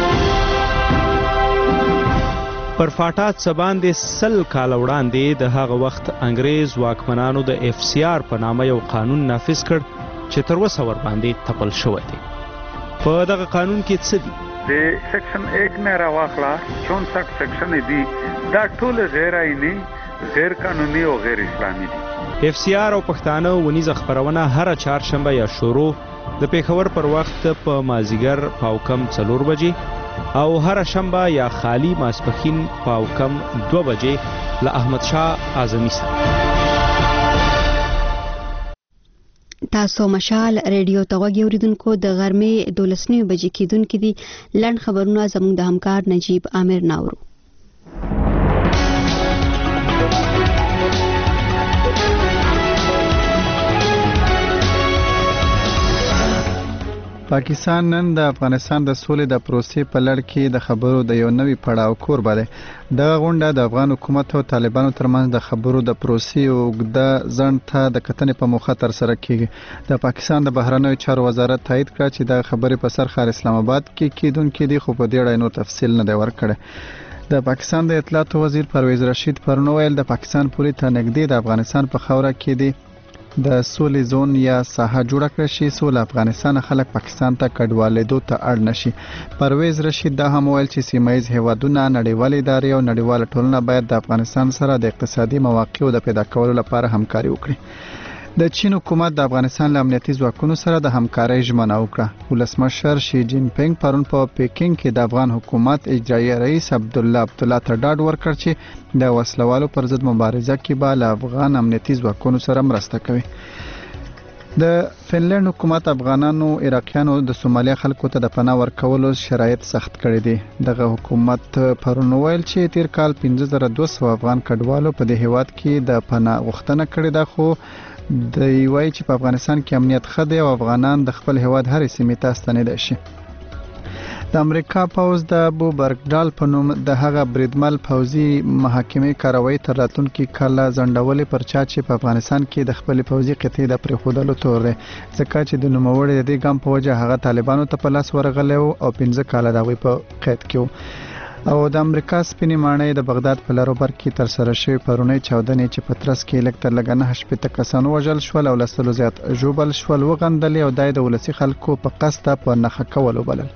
پر فاټا څباندې 100 کال وړاندې د هغه وخت انګريز واکمنانو د اف سی آر په نامه یو قانون نافذ کړ چې تر اوسه ور باندې تپل شوی دی. په دغه قانون کې څه دي؟ د سیکشن 1 نه راوخلا 64 سیکشن دي دا ټول غیر آئینی غیر قانوني او غیر اسلامي دي. اف سی آر او پښتانه ونیزه خبرونه هر چهارشنبه یا شروع د پیښور پر وخت په مازیګر پاوکم 4 بجې او هر شنبه یا خالی ماسپخین پاوکم 2 بجې له احمد شاه اعظمي سره. تاسو مشال ریډیو توغږی اوریدونکو د غرمې 12 بجې کېدونکې دي لړن خبرونه زموږ د همکار نجیب عامر ناورو. پاکستان نن د افغانستان د سولې د پروسې په لړ کې د خبرو د یو نوي پړاو کوربه دی. دغه غونډه د افغان حکومت او طالبانو ترمنځ د خبرو د پروسې اوږده ځنډ ته د کتنې په موخه ترسره کیږي. د پاکستان د بهرنیو چارو وزارت تایید کړ چې د خبرې په سر ښار اسلام آباد کې کېدونکې دي، خو په دې اړه نور تفصیل نه دی ورکړی. د پاکستان د اطلاعاتو وزیر پرویز رشید پرون ویل د پاکستان پولیس ته نږدې د افغانستان په خاوره کې دي د سولې زون یا ساحه جوړه کړی شي، سول افغانستان خلک پاکستان ته کډوالېدو ته اړ نشي. پرویز رشید دا هم ویل چې سیمایي هیوادونه، نړیوال ادارې او نړیوال ټولنه باید د افغانستان سره د اقتصادي مواقعو د پیدا کولو لپاره همکاري وکړي. د چین حکومت د افغانستان له امنیتي ځواکونو سره د همکارۍ ژمنه وکړه. ولسمشر شي جین پینګ پرون په پیکینګ کې د افغان حکومت اجرایي رئیس عبدالله ته ډاډ ورکړ چې د وسلوالو پر ضد مبارزه کې به له افغان امنیتي ځواکونو سره مرسته کوي. د فنلند حکومت افغانانو عراقیانو د سومالیا خلکو ته د پناه ورکولو شرایط سخت کړي دي. دغه حکومت پرون ویل چې تیر کال 15200 افغان کډوالو په دې هیواد کې د پناه غوښتنه کړې ده، خو د وایي چې په افغانستان کې امنیت ښه دی او افغانان د خپل هیواد هرې سیمې ته ستنېدای شي. د امریکا پوځ د ابو برګډال په نوم د هغه بریدمل پوځي محاکمې کاروایی تر راتلونکي کال ځنډولې پر چا چې په افغانستان کې د خپل پوځي قطعې د پرېښودلو تور دی، ځکه چې د نوموړي د دې ګام په وجه هغه طالبانو ته په لاس ورغلی او 15 کاله د هغوی په قید کې و. او د امریکا سپینې ماڼۍ د بغداد په لارو بر کې تر سره شوی پرونی چاودنې چې په ترڅ کې لږ تر لږه 9 کسان وژل شول او لسلو زیات ژوبل شول وغندلې او دای د ولسی خلکو په قصد په نخښه کول وبلل.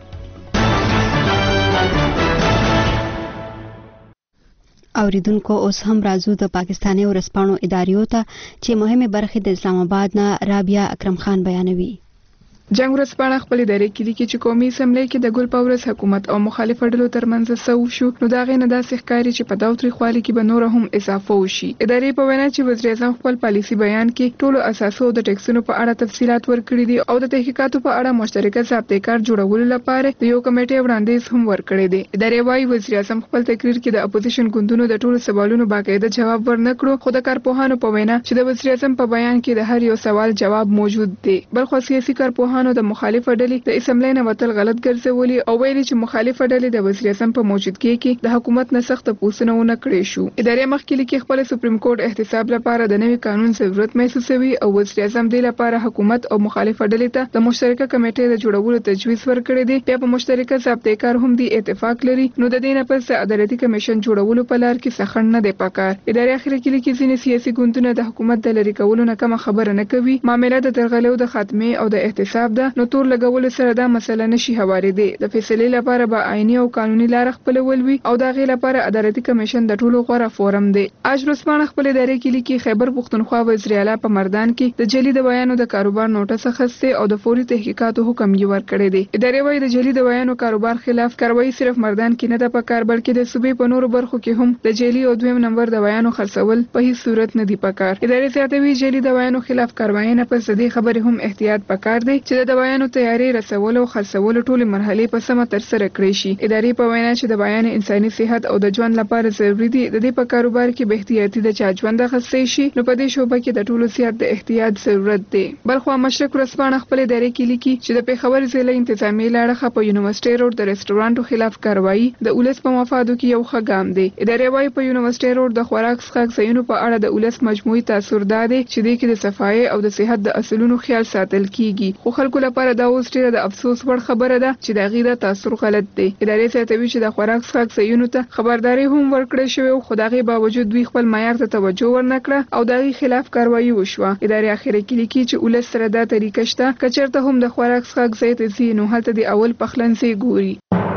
اوریدونکو اوس هم راځو د پاکستاني ورسپانو اداریو ته چې مهمه برخه د اسلام آباد نه رابعه اکرم خان بیانوي. جنگ ورځپاڼه خپل ادارې کې لیکي چې قومي اسمبلی کې د ګل پاورس حکومت او مخالف ډلو ترمنځ سو شو، نو دا غي نه داسې ښکاري چې په داوتري خالي کې به نور هم اضافه وشي. ادارې په وینا چې وزیر اعظم خپل پالیسي بیان کې ټولو اساسو د ټیکسونو په اړه تفصيلات ورکړي دي او د تحقیقاتو په اړه مشترکه ضابطه کار جوړولو لپاره د یو کمیټې وړاندیز هم ورکړي دي. ادارې وايي وزیر اعظم خپل تقریر کې د اپوزیشن ګوندونو د ټولو سوالونو باقاعده جواب ورنکړو، خو د کارپوهانو په وینا چې د وزیر اعظم په بیان کې د هر یو سوال جواب موجود دی. بلخو سیاسي کارپوهانو د مخالف ډلې د اسمبلی نه وتل غلط ګرځولي او ویلي چې مخالف ډلې د وزیر اعظم په موجودګۍ کې د حکومت نه سخت پوښتنه ونه کړې شو. ادارې مخکې لیکي خپل سپریم کورټ احتساب لپاره د نوي قانون ضرورت محسوسوي او وزیر اعظم د لپاره حکومت او مخالف ډلې ته د مشترکه کمیټې د جوړولو تجویز ورکړی دی. بیا په مشترکه ضابطه کار هم دی اتفاق لري، نو د دې نه پس عدالتي کمیشن جوړولو په لار کې سخن نه دی پکار. ادارې اخر کې لیکي ځینې سیاسي ګوندونه د حکومت د لری کولو نه کوم خبره نه کوي، معاملې د درغلو د خاتمه او د احتساب ده، نو تور لګول سره دا مسله نشي هوارېدی. د فیصلې لپاره به آئینی او قانوني لار خپلول وي او دا غي لپاره عدالتي کمیشن د ټولو غوړه فورم دی. اج ورځپاڼه خپل ادارې کې لیکي خیبر پښتونخوا وزیر اعلی په مردان کې د جلی د بیانو د کاروبار نوټس اخیسته او د فوري تحقیقاتو حکم یې ورکړی دی. ادارې وايي د جلی د بیانو کاروبار خلاف کاروایی صرف مردان کې نه ده پکار، بلکې د صوبې په نورو برخو کې هم د جلی او دویم نمبر د بیانو خرڅول په هیڅ صورت نه دی پکار. ادارې زیاتوي جلی د بیانو خلاف کاروایی نه پس د خبرې هم احتیاط پکار دی چې د بیانو تیاری رسول او خرڅول ټول مرحله په سمه تر سره کړی شي. ادارې په وینا چې د بیان انساني صحت او د ژوند لپاره ضروری دي د دې په کاروبار کې به احتیاطي د چا ژوند غوښتي شي، نو په دې شوبه کې د ټولو زیات د احتیاط ضرورت دی. بلخو مشرق ورځپاڼه خپل ادارې کې لیکي چې د پیښور ضلع انتظامی لاړه په یونیورسيټي روډ د ریسټورانټو خلاف کاروایی د اولس په مفادو کې یو ښه ګام دی. ادارې وايي په یونیورسيټي روډ د خوراک څښاک ځایونو په اړه د اولس مجموعي تاثیر دادي چې د کې د صفای او د صحت د اصولونو خیال ساتل کیږي، خو خلکو لپاره دا اوس ډیره د افسوس وړ خبره ده چې د غیره تاثیر غلط دی. ادارې زیاتوي چې د خوراک څښاک ځایونو ته خبرداري هم ورکړې شوې، خو دغه باوجود دوی خپل معیار ته توجه ورنکړه او دغه خلاف کاروایی وشوه. ادارې اخر کې لیکي چې ولس سره دا طریقه شته کچرته هم د خوراک څښاک ځای ته ځي، نو هلته د اول پخلنځي ګوري.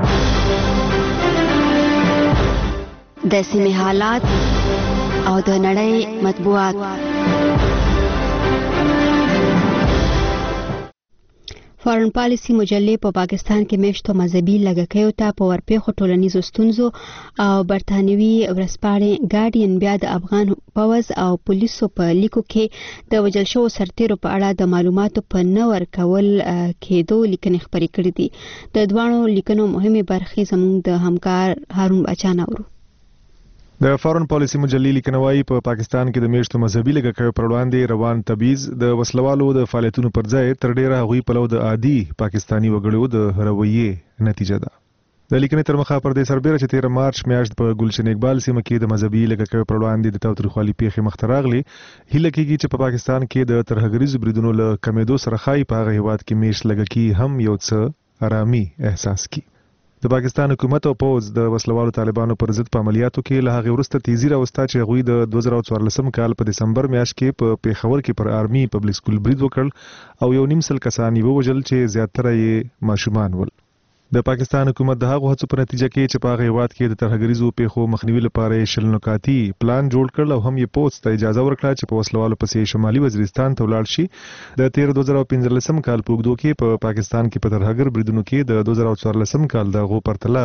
د سیمې حالات او د نړۍ مطبوعات. فارن پالیسی مجلې په پاکستان کې میشتو مذهبي لږکیو ته په ورپېښو ټولنیزو ستونزو او برتانوي ورځپاڼې ګارډین بیا د افغان پوځ او پولیسو په لیکو کې د وژل شوو سرتیرو په اړه د معلوماتو په نه ورکول کېدو لیکنې خپرې کړې دي. د دوانو لیکنو مهمه برخې زموږ د همکار هارون بچا نورو. د فارن پالیسی مجلې لیکنوي په پاکستان کې د میشتو مذهبي لږکیو پر وړاندې روان تبعیض د وسلوالو د فعالیتونو پر ځای تر ډیره هغوی په لور د عادي پاکستانی وګړو د رویې نتیجه ده. د لیکنې تر مخه پر دې سربېره چې 13 مارچ میاشت په ګلشن اقبال سیمه کې د مذهبي لږکیو پر وړاندې د تاوتریخوالي پیښې مخته راغلي، هیله کېږي چې په پاکستان کې د ترهګریزو بریدونو له کمېدو سره ښایي په هغه هیواد کې میشت لږکي هم یو څه آرامي احساس کړي. د پاکستان حکومت او پوځ د وسلوالو طالبانو پر ضد په عملیاتو کې له هغې وروسته تیزی راوسته چې هغوی د 2014 کال په دسمبر میاشت کې په پیښور کې پر آرمي پبلک سکول برید وکړ او 1.5 کسان یې ووژل چې زیاتره یې ماشومان ول. د پاکستان حکومت د هغو هڅو په نتیجه کې چې په هغه هیواد کې د ترهګریزو پیښو مخنیوي لپاره یې شل نکاتي پلان جوړ کړ او هم یې پوځ ته اجازه ورکړه چې په وسلوالو پسې شمالي وزیرستان ته ولاړ شي. د 2015 کال په اوږدو کې په پاکستان کې په ترهګر بریدونو کې د 2014 کال د هغو پرتله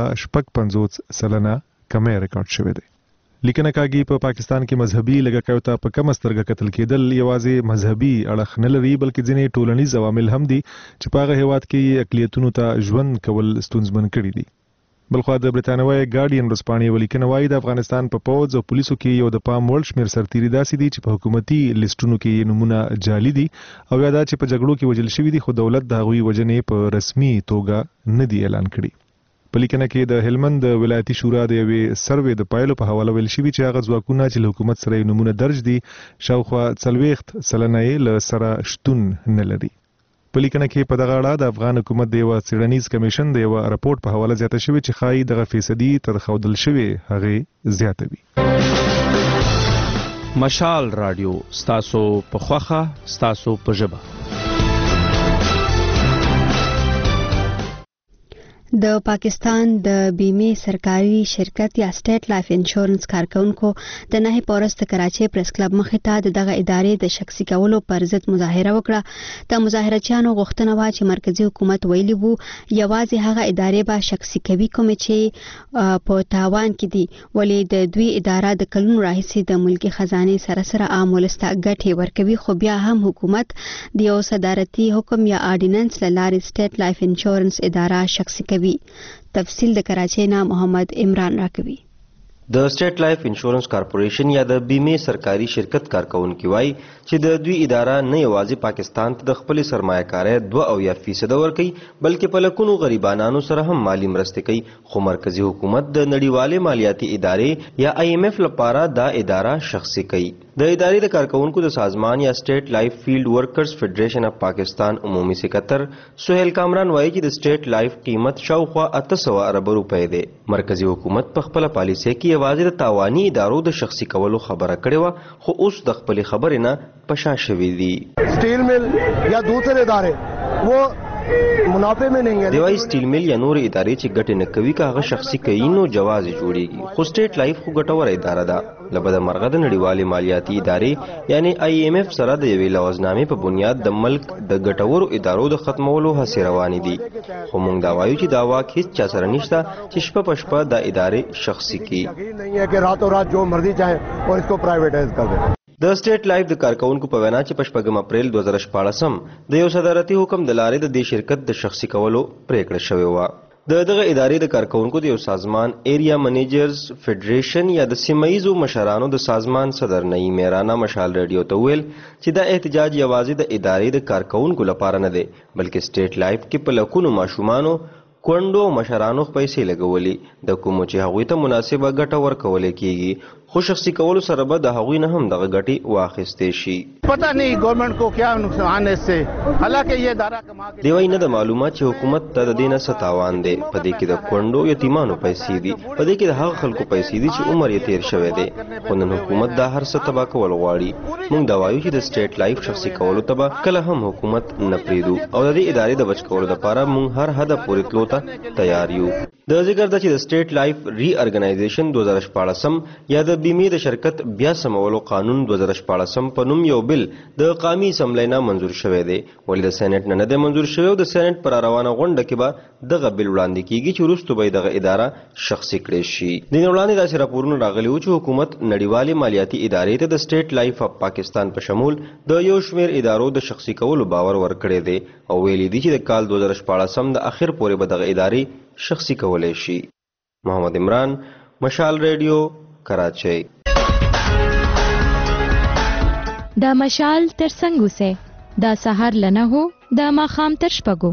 50% کمی ریکارډ شوی دی. لیکنه کاږي په پاکستان کې مذهبي لږکیو ته په کم سترګه قتل کېدل یوازې مذهبي اړخ نه لري، بلکې ځینې ټولنیز عوامل هم دي چې په هغه هیواد کې اقلیتونو ته ژوند کول ستونزمن کړي دي. بلخوا د برتانوي ګارډین ورځپاڼې ولیکنه وايي د افغانستان په پوځ او پولیسو کې یو د پام وړ شمېر سرتیري داسې دي چې په حکومتي لیسټونو کې نمونه جعلي دي او یا دا چې په جګړو کې وژل شوي دي خو دولت د هغوی وژنې په رسمي توګه نه دی اعلان کړي. په لیکنه کې د هلمند د ولایتي شورا د یوې سروې د پایلو په حواله ویل شوي چې هغه ځواکونه چې له حکومت سره یې نومونه درج دي شاوخوا 40% یې له سره شتون نه لري. په لیکنه کې په دغه اړه د افغان حکومت د یوه څېړنیز کمیشن د یوه راپورټ په حواله زیاته شوې چې ښایي دغه فیصدي تر ښودل شوې هغې زیاته وي. مشال رادیو ستاسو په خوښه ستاسو په ژبه. د پاکستان د بیمې سرکاري شرکت یا سټیټ لایف انشورنس کارکونکو د نهي پورس د کراچۍ پریس کلب مخې ته دغه ادارې د شخصي کولو پر ضد مظاهره وکړه. د مظاهرچیانو غوښتنه وه چې مرکزی حکومت ویلي وو یوازې هغه ادارې به شخصي کوي کومې چې په تاوان کې دي، ولې د دوی اداره د کلونو راهیسې د ملکي خزانې سره سره عام ولس ته ګټې ورکوي، خو بیا هم حکومت د یو صدارتي حکم یا آرډیننس له لارې سټیټ لایف انشورنس اداره شخصي کوي. تفصیل د کراچۍ نه محمد عمران راکوي. د سټیټ لایف انشورنس کارپوریشن یا د بیمې سرکاري شرکت کارکونکي وایي چې د دوی اداره نه یوازې پاکستان ته د خپل سرمایه‌کارۍ 2% ورکوي بلکې په لکونو غریبانو سره هم مالی مرستې کوي، خو مرکزی حکومت د نړیوالې مالیاتي ادارې یا IMF لپاره دا اداره شخصي کوي. د ادارې د کارکونکو د سازمان یا سټیټ لایف فیلډ ورکرز فیډریشن اف پاکستان عمومي سکرټر سہیل کامران وایي چې د سټیټ لایف قیمت شاوخوا 800 ارب روپۍ دی. مرکزی حکومت په خپل پالیسۍ کې یوازې د تاواني ادارو د شخصي کولو خبره کړې وه، خو اوس د خپلې خبرې نه پشا شوي دي. سټیل مل یا دوسرے ادارې وہ منافع میں نہیں ہے. دیوای سټیل مل یا نور ادارې چې ګټه نه کوي که هغه شخصي کوي نو جواز جوړیږي، خو سټیټ لایف خو ګټوره اداره ده. لبد مرغه د نړیوالې مالیاتي ادارې یعنی IMF سره د یوې لوازنامې په بنیاد د ملک د ګټورو ادارو د ختمولو هڅې روانې دي، خو موږ دا وایو چې دا واک هیڅ چا سره نشته چې شپه په شپه دا ادارې شخصي کړي. نہیں ہے کہ راتوں رات جو مرضی چاہیں اور اس کو پرائیویٹائز کر دیں. د سټیټ لایف د کارکونکو په وینا چې په 4 اپریل 2014 د یو صدارتي حکم د لارې د دې شرکت د شخصي کولو پریکړه شوې وه. د دغه ادارې د کارکونکو د یو سازمان ایریا منیجرز فیډریشن یا د سیمایزو مشرانو د سازمان صدر نعیم میرانه مشال رادیو ته ویل چې دا احتجاج یوازې د ادارې د کارکونکو لپاره نه دی بلکې سټیټ لایف کې په لکونو ماشومانو کونډو مشرانو پیسې لګولې د کومو چې هغوی ته مناسبه ګټه ورکولې کیږي، خو شخصي کولو سره به د هغوی نه هم دغه ګټې واخیستې شي. پتہ نہیں گورنمنٹ کو کیا نقصان ہے اس سے، حالانکہ یہ ادارہ کما دی وای نه د معلومات چې حکومت ته د دې نه څه تاوان دی. په دې کې د کونډو یتیمانو پیسې دي، په دې کې د هغه خلکو پیسې دي چې عمر یې تیر شوی دی، خو نن حکومت دا هر څه تباه کول غواړي. موږ دا وایو چې د سټیټ لایف شخصي کولو ته به کله هم حکومت نه پریږدو او د دې ادارې د بچ کولو لپاره موږ هر حد پورې تلو ته تیار یو. د ذکر ده چې د سټیټ لایف ری ارګنایزیشن 2014 یا د د بیمې د شرکت بیا سمولو قانون 2014 په نوم یو بل د قومي اسمبلی نه منظور شوی دی ولې د سېنات نه دی منظور شوی او د سېنات پر روانه غونډه کې به دغه بل وړاندې کیږي چې وروسته به دغه اداره شخصي کړي شي د وړاندې داسې راپورونه راغلي و چې حکومت نړیوالې مالیاتي ادارې ته د سټیټ لایف اف پاکستان په شمول د یو شمېر ادارو د شخصي کولو باور ورکړی دی او ویلي دي چې د کال 2014 د اخر پورې به دغه ادارې شخصي کولی شي. محمد عمران، مشال ریډیو، کراچۍ. دا مشال تر څنګه سه دا سحر لنه هو دا ماخام تر شپږو.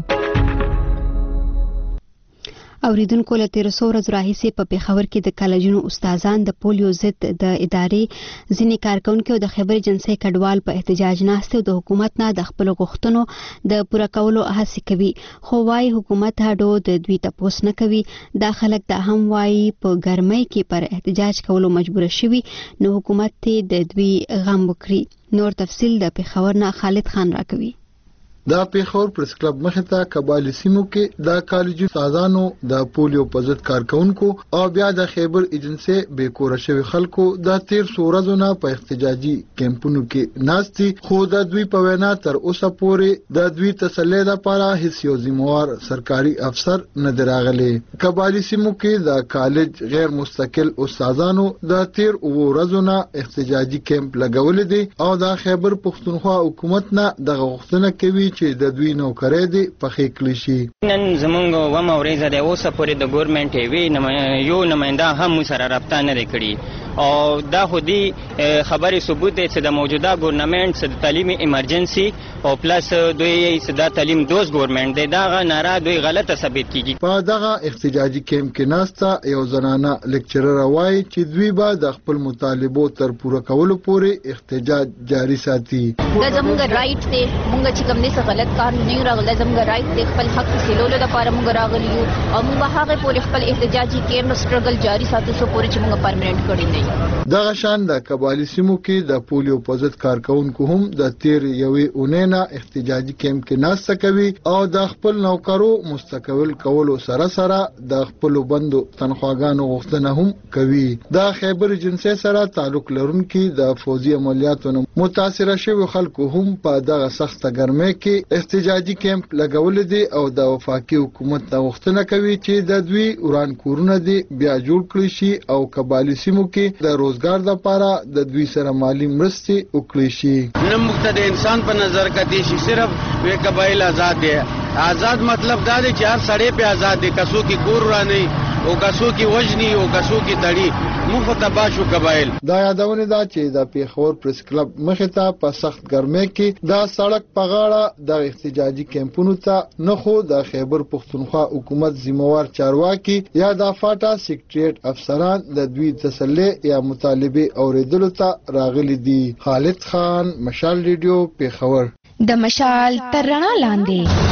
اوریدونکو له 1300 ورځې راهیسې په پېښور کې د کالجونو استادان د پولیو ضد د ادارې ځینې کارکونکو او د خیبر ایجنسۍ کډوال په احتجاج ناست او د حکومت نه د خپل غوښتنو د پوره کولو هڅې کوي خو وايي حکومت هډو د دوی تپوس نه کوي. دا خلک دا هم وايي په ګرمۍ کې پر احتجاج کولو مجبور شوي نو حکومت ته د دوی غم وکړي. نور تفصیل د پېښور نه خالد خان راکوي. دا پېښور پریس کلب مخې ته کبالي سیمو کې د کالجو استادانو د پولیو په ضد کارکونکو او بیا د خیبر ایجنسۍ بې کوره شوي خلکو د 1300 ورځو نه په احتجاجي کیمپونو کې ناستي خو د دوی په وینا تر اوسه پورې د دوی تسلی لپاره هیڅ یو ذمہوار سرکاري افسر نه دی راغلی. کبالي سیمو کې د کالج غیر مستقل استادانو د 13 ورځو نه احتجاجي کیمپ لګولې دي او د خیبر پښتونخوا حکومت نه دغه غوښتنه کوي چې د دوی نوکرۍ دي پخې کړي شي. نن زمونږ ومه ورځ د اوسه پورې د ګورنمنټ یو نماینده هم سره رابطه نه دی کړې او دا خو دی خبرې ثبوت دی چې د موجوده ګورنمنټ د تعلیم ایمرجنسي او پلس دوی د تعلیم دوز ګورنمنټ دی دغه ناره دوی غلطه ثابت کیږي. په دغه احتجاجي کیمپ کې ناسته یو زنانه لیکچرر وایي چې دوی به د خپل مطالبو تر پوره کولو پورې احتجاج جاری ساتي. دا زموږ رائټ دی مونږ چې کوم څه غلط کار نه راغلی زموږ رائټ دی خپل حق حاصلولو لپاره مونږ راغلی یو او مونږ به هغه پورې خپل احتجاجي کیمپ سټرګل جاری ساتو سو پورې چې مونږ پرمننت کړی نه. دغه شان د کبالي سیمو کې د پولیو په ضد کارکونکو هم د 13 یوې نه احتجاجي کیمپ کې ناسته کوي او د خپل نوکرو مستقبل کولو سره سره د خپل بندو تنخواګانو غوښتنه هم کوي. د خیبر ایجنسۍ سره تعلق لرونکي د فوزي عملیاتو متاثره شوی خلکو هم په دغه سخته ګرمۍ کې احتجاجي کیمپ لګولې دي او د وفاقي حکومت ته غوښتنه کوي چې د دوی وران کورونه دي بیا جوړ کړي شي او کبالي سیمو کې د روزګار لپاره د دوی سره مالی مرستې وکړي شي. نه موږ ته د انسان په نظر کتې شي صرف وې قبایل آزاد دي. آزاد مطلب دا دی چې هر سړی په آزاد دي کسو کی کور را نه او کسو کی وجنی او کسو کی تړي موږ ته باشو قبایل. دا یادونه ده چې د پېښور پریس کلب مخې ته په سخت ګرمۍ کې د سړک په غاړه د احتجاجي کیمپونو ته نه خو د خیبر پښتونخوا حکومت ذمہوار چارواکي یا د فاټا سیکریټریټ افسران د دوی تسلی یا مطالبه اوریدلو ته راغلي دي. خالد خان، مشال ریډیو، پېښور. د مشال تر رڼا لاندې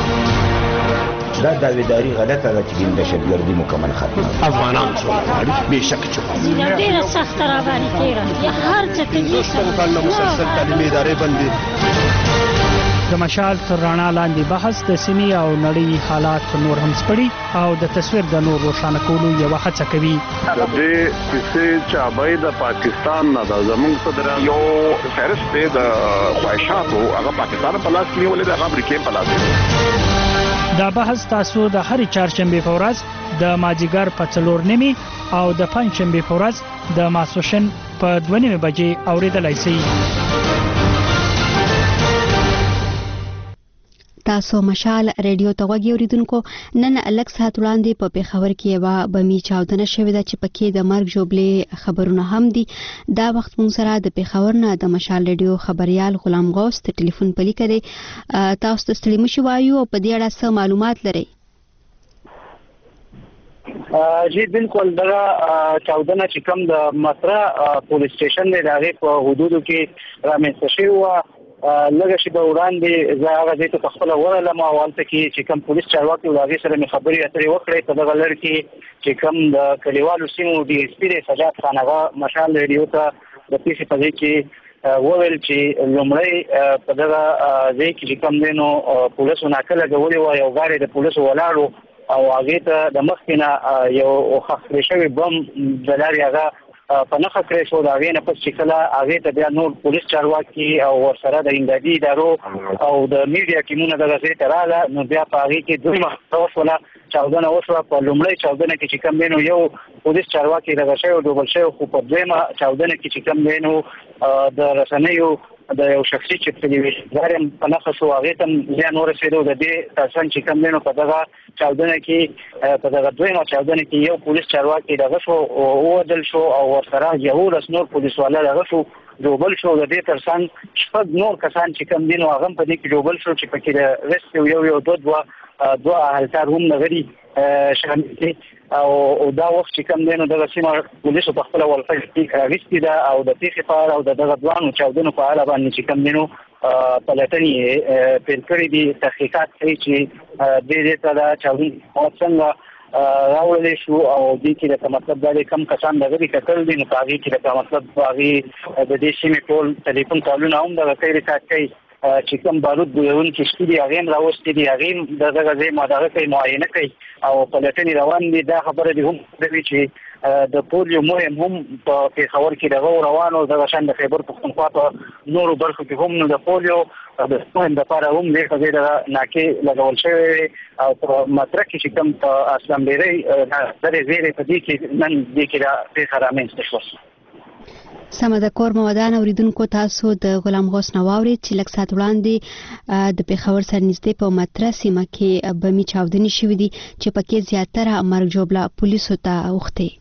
دا داویداری غلطه ده چې د شبګردي مکمل ختمه افغانان څو به شک چې ډیره سخت را باندې تیره هر څه کې کله مسلسل تعلیمي ادارې بندي. د مشال تر رڼا لاندې بحث د سیمې او نړۍ حالات نور هم سپړي او د تصویر د نور روښانه کولو یو هڅه کوي. د دې کیسې چابای د پاکستان نه د زمونږ صدر یو فهرست دی د خواهشاتو هغه پاکستان په لاس کې نیولې د امریکا په لاس کې. دا بحث تاسو د هرې چهارشنبې په ورځ د مازدیګر په 4:30 او د پنځشنبې په ورځ د ماسپښین په 2:30 بجې اوریدلای شئ. تاسو مشال ریډیو ته غوږی اوریدونکو. نن الګ ساعت وړاندې په پېښور کې یو بمي چاودنه شوې ده چې پکې د مرګ جوړلې خبرونه هم دي. دا وخت مونږ سره د پېښور نه د مشال ریډیو خبريال غلام غوث ته ټلیفون پلی کړي. تاسو ته ستړي مشو وایو په دې اړه څه معلومات لرئ؟ جی بالکل دا چاودنه چې کوم د مصرا پولیس سټیشن دی دغه په حدودو کې رامنځته شوی و. لږه شی به وړاندې زه هغه ځای ته خپله ورغلم او هلته کې چې کوم پولیس چارواکي و د هغې سره مې خبرې اترې وکړې په دغه لړ کې چې کوم د کلیوالو سیمو ډي ایس پي دی سجاد خان هغه مشال ریډیو ته د پیښې په ځای کې وویل چې لومړی په دغه ځای کې چې کوم دی نو پولیسو ناکه لګولې وه یو ګاډی د پولیسو ولاړ او هغې ته د مخکې نه یو ښخ کړی شوی بم د لارې هغه په نخښه کړی شو. د هغې نه پس چې کله هغې ته بیا نور پولیس چارواکي او ورسره د امدادي ادارو او د میډیا ټیمونه دغه ځای ته راغله، نو بیا په هغې کې دویمه وشوله، چاودنه وشوه. په لومړۍ چاودنه کې چې کوم دی نو یو پولیس چارواکي دغه شوی او ډوبل شوی، خو په دویمه چاودنه کې چې کوم دی نو د رسنیو د یو شخصي چې ټلویزیون هم په نښه شو، هغې ته هم زیان ورسېدو. د دې ترڅنګ چې کوم دی نو په دغه چاودنه کې په دغه دویمه چاودنه کې یو پولیس چارواکي دغه شو ووژل شو او ورسره 11 نور پولیسواله دغه شو ډوبل شو. د دې ترڅنګ 6 نور کسان چې کوم دي نو هغه په دې کې ډوبل شو، چې پکې د ریسکیو دوه اهلکار هم نغري شامل دي. او دا وخت چې کوم دی نو دغه سیمه پولیسو په خپله ولقه اخیستې ده او د پیښې په اړه او د دغه دوانو چاودنو په اړه باندې چې کوم دی نو پلټنې پیل کړي دي، تحقیقات کوي چې دې ته دا چاودنې څنګه راوړلی شو او دې کې لکه مطلب دا دی کم کسان دغه دي کتل دي، نو په هغې کې لکه مطلب هغې د دې سیمې ټول ټلیفون کالونه هم دغه کوي، ریکارډ کوي، چې کوم بارود بویونکي شته دي هغې هم راوستي دي، هغې هم د دغه ځای دغه کوي، معاینه کوي او پلټنې روان دي. دا خبره دې هم کوي چې د پولیو مهم هم په پېښور کې دغه روان او دغه شان د خیبر پښتونخوا په نورو برخو کې هم نو د پولیو د مهم دپاره هم ډېر ښه د ناکې لګول شوی او په مطرح کې چې کوم په اسلام ډېرۍ درې زیرې په دې کې نن دې کې دا پېښه رامنځته شوه. سمه د کور مودان اوریدونکو تاسو د غلام غوث نه واورید چې لږ ساعت وړاندې د پېښور سره نږدې په مطرح سیمه کې بمي چاودنې شوې دي چې پکې زیاتره مرګ ژوبله پولیسو ته اوښتې.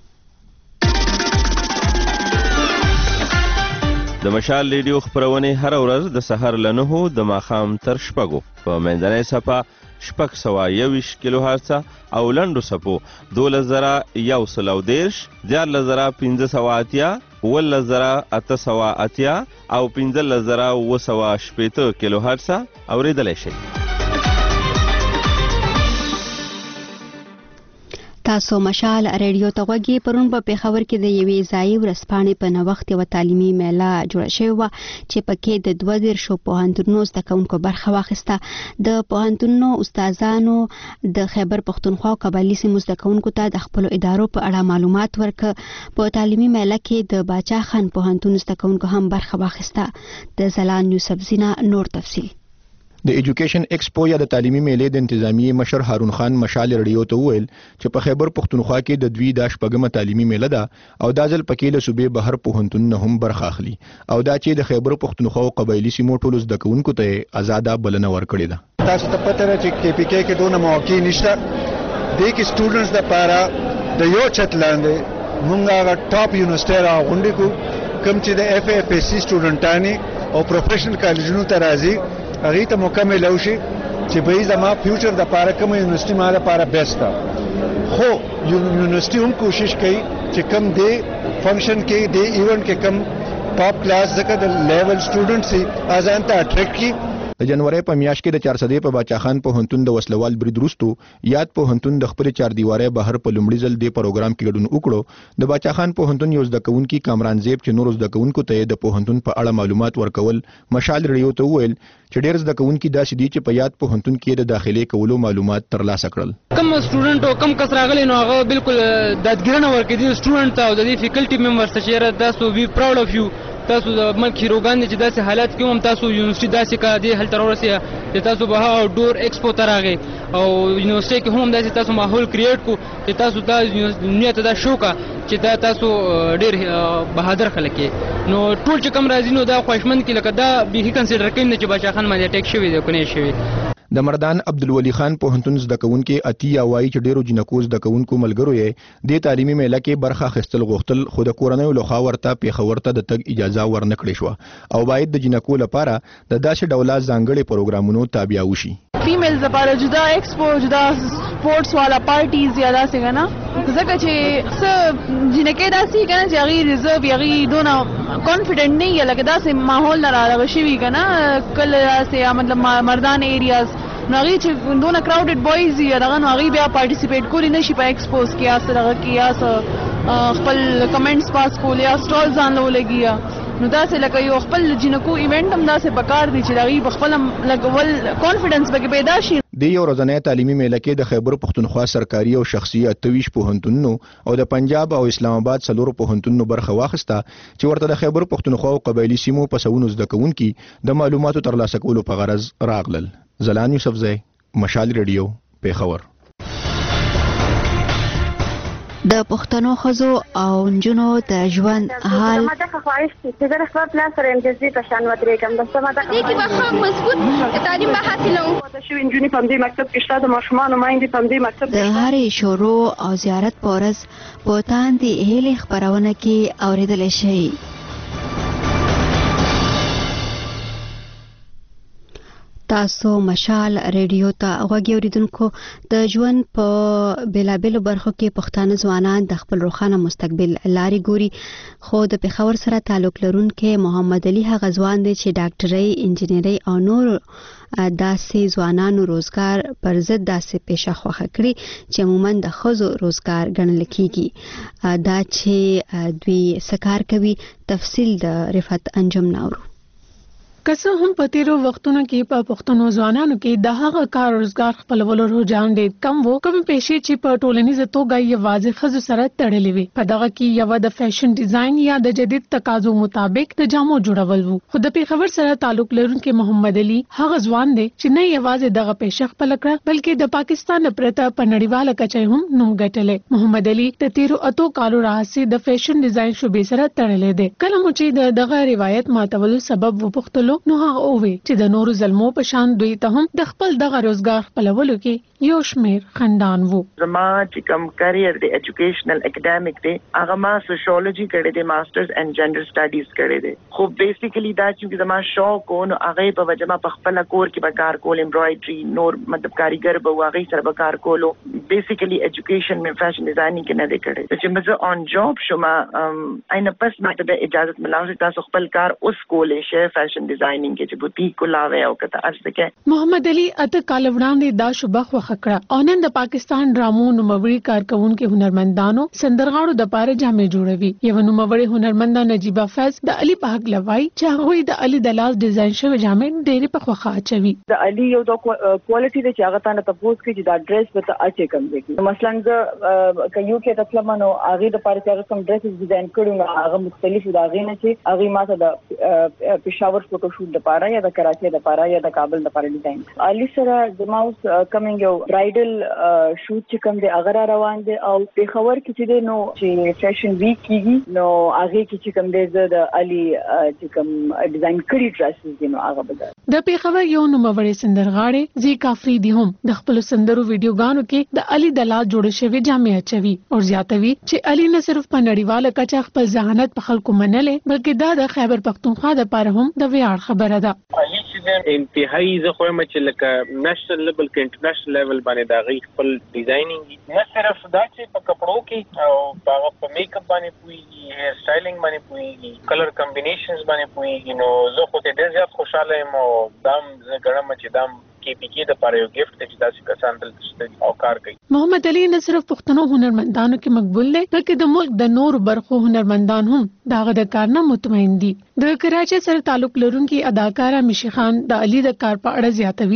د مشال ریډیو خپرونې هر ورځ د سحر له 9 د ماښام تر 6 په منځنۍ صفحه 621 کیلو هرتز او لنډو صفو 12113 14580 11880 او 15980 کیلو هرتز اوریدلای شئ. تاسو مشال ریډیو ته غوږی. پرون په پېښور کې د یوې ځایي ورځپاڼې په نوښت یوه تعلیمي میله جوړه شوې وه چې پکې د 22 پوهنتونونو زده کوونکو برخه واخیسته. د پوهنتونونو استادانو د خیبر پښتونخوا او قبایلي سیمو زده کوونکو ته د خپلو ادارو په اړه معلومات ورکړه. په تعلیمي میله کې د باچا خان پوهنتون زده کوونکو هم برخه واخیسته. د زلان یوسف زینا نور تفصیل. د ایجوکیشن ایکسپو یا د تعلیمي میلې د انتظامی مشر هارون خان مشال ریډیو ته وویل چې په خیبر پښتونخوا کې د 2 تعلیمي میله ده او دا ځل پکې له صوبې بهر پوهنتونونه هم برخه اخلي او دا چې د خیبر پښتونخوا او قبایلي سیمو ټولو زده کوونکو ته آزاده بلنه ورکړې ده. تاسو ته پته ده چې کې پی کې کې دونه مواقع نشته د کې سټوډنټس لپاره د یو چت لاندې مونږه ټاپ یونیورسيټي راغونډې کو کوم چې د اف اف اس سی سټوډنټانی او پروفیشنل کالجونو ته راځي هغه ته مکمل اوشي چې به زما فیوچر د لپاره کوم یونیورسيټي ما لپاره بیسټ ده. خو یونیورسيټي هم کوشش کوي چې کم دی فنکشن کې دی ایونت کې کم ټاپ کلاس ځکه د لیول سټوډنټ سي ازان ته اټریکټ کی. د جنوري په میاشت کې د 400 په باچا خان پوهنتون د وسلوال برید وروسته یاد پوهنتون د خپل 4 دیواره بهر په لومړي ځل د پروګرام کې ګډون وکړو. د باچا خان پوهنتون یو زده کوونکی کامران زیب چې نور زده کوونکو ته د پوهنتون په اړه معلومات ورکول مشال ریډیو ته وویل چې ډېر زده کوونکي داسې دي چې په یاد پوهنتون کې د داخلي کولو معلومات ترلاسه کړل. کم سټوډنټ او کم کس راغلي نو هغه بالکل دادګرنه ورکړي سټوډنټ ته او د فیکلټي ممبرز ته چې تاسو وی پراود اف یو تاسو د ملک هیروګان چې داسې حالات کې هم تاسو یونیورسيټي داسې کا دی هل تر ورسې چې تاسو به او ډور ایکسپو ته راغی او یونیورسيټي کې هم داسې تاسو ماحول کریټ کو چې تاسو د نیت دا شوکا چې دا تاسو ډېر بهادر خلک نو ټول چې کم راځي نو دا خوشمند کې لکه دا به کنسیډر کین چې باچا خان باندې اٹیک شوی دی کنه شوی. د مردان عبدالولی خان پوهنتون زده کوونکي اتیا وایي چې ډیرو جنکو زده کوونکو ملګرو یې د تعلیمي میله کې برخه اخیستل غوښتل خو د کورنیو لخوا ورته پېښور ته د تګ اجازه ورنکړې شوه او باید د جنکو لپاره د داسې ډوله ځانګړي پروګرامونو تابع وشي. فیمیلز لپاره جدا ایکسپو جدا سپورټس والا پارټیز یا داسې کنه ځکه چې څه جنکې داسې کنه چې هغه ریزرو هغه دونه کانفیډنٹ نه یا لکه داسې ماحول نه راغلی شوی کنه کله داسې مطلب مردان ایریاز نو هغه چې دونه کراودډ بوایز یا دغه نو هغه بیا پارټیسیپیټ کولی نشي په ایکسپوز کې یا سره کې یا خپل کمنټس پاس کول یا سټال ځان ولګیا نو داسې لکه یو خپل جنکو ایونت هم داسې پکار دی چې هغه خپل لګول کانفیډنس به پیدا شي. د یو ورځنۍ تعلیمي میله کې د خیبر پښتونخوا سرکاري او شخصي 28 پوهنتونونو او د پنجاب او اسلام آباد 4 پوهنتونونو برخه واخیسته چې ورته د خیبر پښتونخوا او قبایلی سیمو په سونو زده کوونکي د معلوماتو ترلاسه کولو په غرض راغلل. زلان یوسفزی، مشال ریډیو، پیښور. د پښتنو ښځو او نجونو د ژوند حال د خواهش چې د خپل پلان سره امتیازي پشان ودرې کوم د سمه د دې په مضبوط تعلیم به حاصلو د شو انجونی په دې مکتب کې شته د ماشومان مایندې په دې مکتب د هرې شروع او زیارت پورز په تاندې هلي خبرونه کې اوریدل شي. تاسو مشال ریډیو ته غوږی اوریدونکو د ژوند په بیلابیلو برخو کې پښتانه ځوانان د خپل روښانه مستقبل لاري ګوري، خو د پېښور سره تعلق لرونکي محمد علي هغه ځوان دی چې ډاکټرۍ، انجینرۍ او نور داسې ځوانانو روزګار پر ضد داسې پیشه خوښه کړي چې عموما د ښځو روزګار ګڼل کیږي. دا چې دوی سکار کوي، تفصیل د رفعت انجم ناورو. که څه هم په تیرو وختونو کې په پښتنو ځوانانو کې د هغه کار روزګار خپلولو رجحان ډېر کم و، کوم پیشې چې په ټولنیزه توګه یوازې ښځو سره تړلې وي. په دغه کې یو د فیشن ډیزاین یا د جدید تقاضو مطابق د جامو جوړول وو. خو د پېښور سره تعلق لرونکي محمد علي هغه ځوان دی چې نه یوازې دغه پیشه خپل کړه بلکې د پاکستان پرته په نړیواله کچه هم نوم ګټلی. محمد علي د تیرو 8 کالو راهیسې د فیشن ډیزاین شوبې سره تړلې دی. کله مو چې دغه روایت ماتولو سبب وپوښتلو نو هغه اووي چې د نورو ظلمو په شان دوی ته هم د خپل دغه روزګار خپلولو کې یو شمیر خندان وو. زما چې کوم کیریئر دی ایجوکیشنل اکیډمیک دی، هغه ما سوشیولوژي کړی دی، ماسترز ان جنډر سټډیز کړی دی. خو بیسیکلی دا چې زما شوق و نو هغه په وجه ما په خپل کور کې به کار کول، امبرایډري، نور مطلب کاریګر به هغه سره به کار کولو. بیسیکلی ایجوکیشن مې فیشن ډیزاینینګ کې نه دی کړی. چې مزه آن جاب شوم اینه پس ما ته اجازه ملاوه تاسو خپل کار اوس کولې شي فیشن ډیزاینینګ کې چې بوتیک کولاوي او کته ارزکه. محمد علي اته کال وړاندې دا شوبه خوخکړه او نن د پاکستان ډرامو نوموړي کارکونکو هنرمندانو سندرغاړو د پاره جامې جوړوي. یو نوموړي هنرمند نجيبه فیض د علي په حق لوي چې هغه د علي د لاس ډیزاین شوی جامې ډېری په خوخه اچوي. د علي یو د کوالټي د چې هغه ته تاسو کې چې دا ډریس به ته اچي کوم دی. مثلا د کيو کې تطلمانو هغه د پاره چې کوم ډریس ډیزاین کړو هغه مختلف د هغه نه چې هغه ماته د پېښور فوټو شوټ د پاره یا د کراچي د پاره یا د کابل د پاره ډیزاین. علي سره د ماوس کمینګ یو برایډل شوټ چې کوم دی هغه روان دي او پېښور کې چې نو چې فیشن ویک کیږي نو هغه کې چې کوم دی د علي چې کوم ډیزاین کړی ډریسز دي نو هغه بدل. د پېښور یو نوموړي سندرغاړي زی کافری دي هم د خپل سندرو ویډیوګانو کې د علي د لاس جوړ شوی جامې اچوي او زیاتوي چې علي نه صرف په نړیواله کچه خپل ذهانت په خلکو منلې بلکې دا د خیبر پختونخوا لپاره هم د ویاړ خبره ده. علي چې انتهایی زه خو یم چې لکه نېشنل لیول کې انټرنیشنل لیول باندې دا غي خپل ډیزاینینګ نه صرف دا چې په کپړو کې او په میک اپ باندې پويږي، هیر سټایلینګ باندې پويږي، کلر کمبینیشنز باندې پويږي. نو زه خو ته ډېر زیات خوشاله یم او دام زه ګڼم چې دام کې پی کې د پاره یو گیفت چې تاسو کسان دلته او کار کوي. محمد علي نه صرف پښتنو هنرمندانو کې مقبول دی بلکې د ملک د نور برخو هنرمندان هم داغه د کار نه مطمئن دي. د کراچي سره تعلق لرونکي اداکارہ مشی خان د علي د کار په اړه زیاتوي.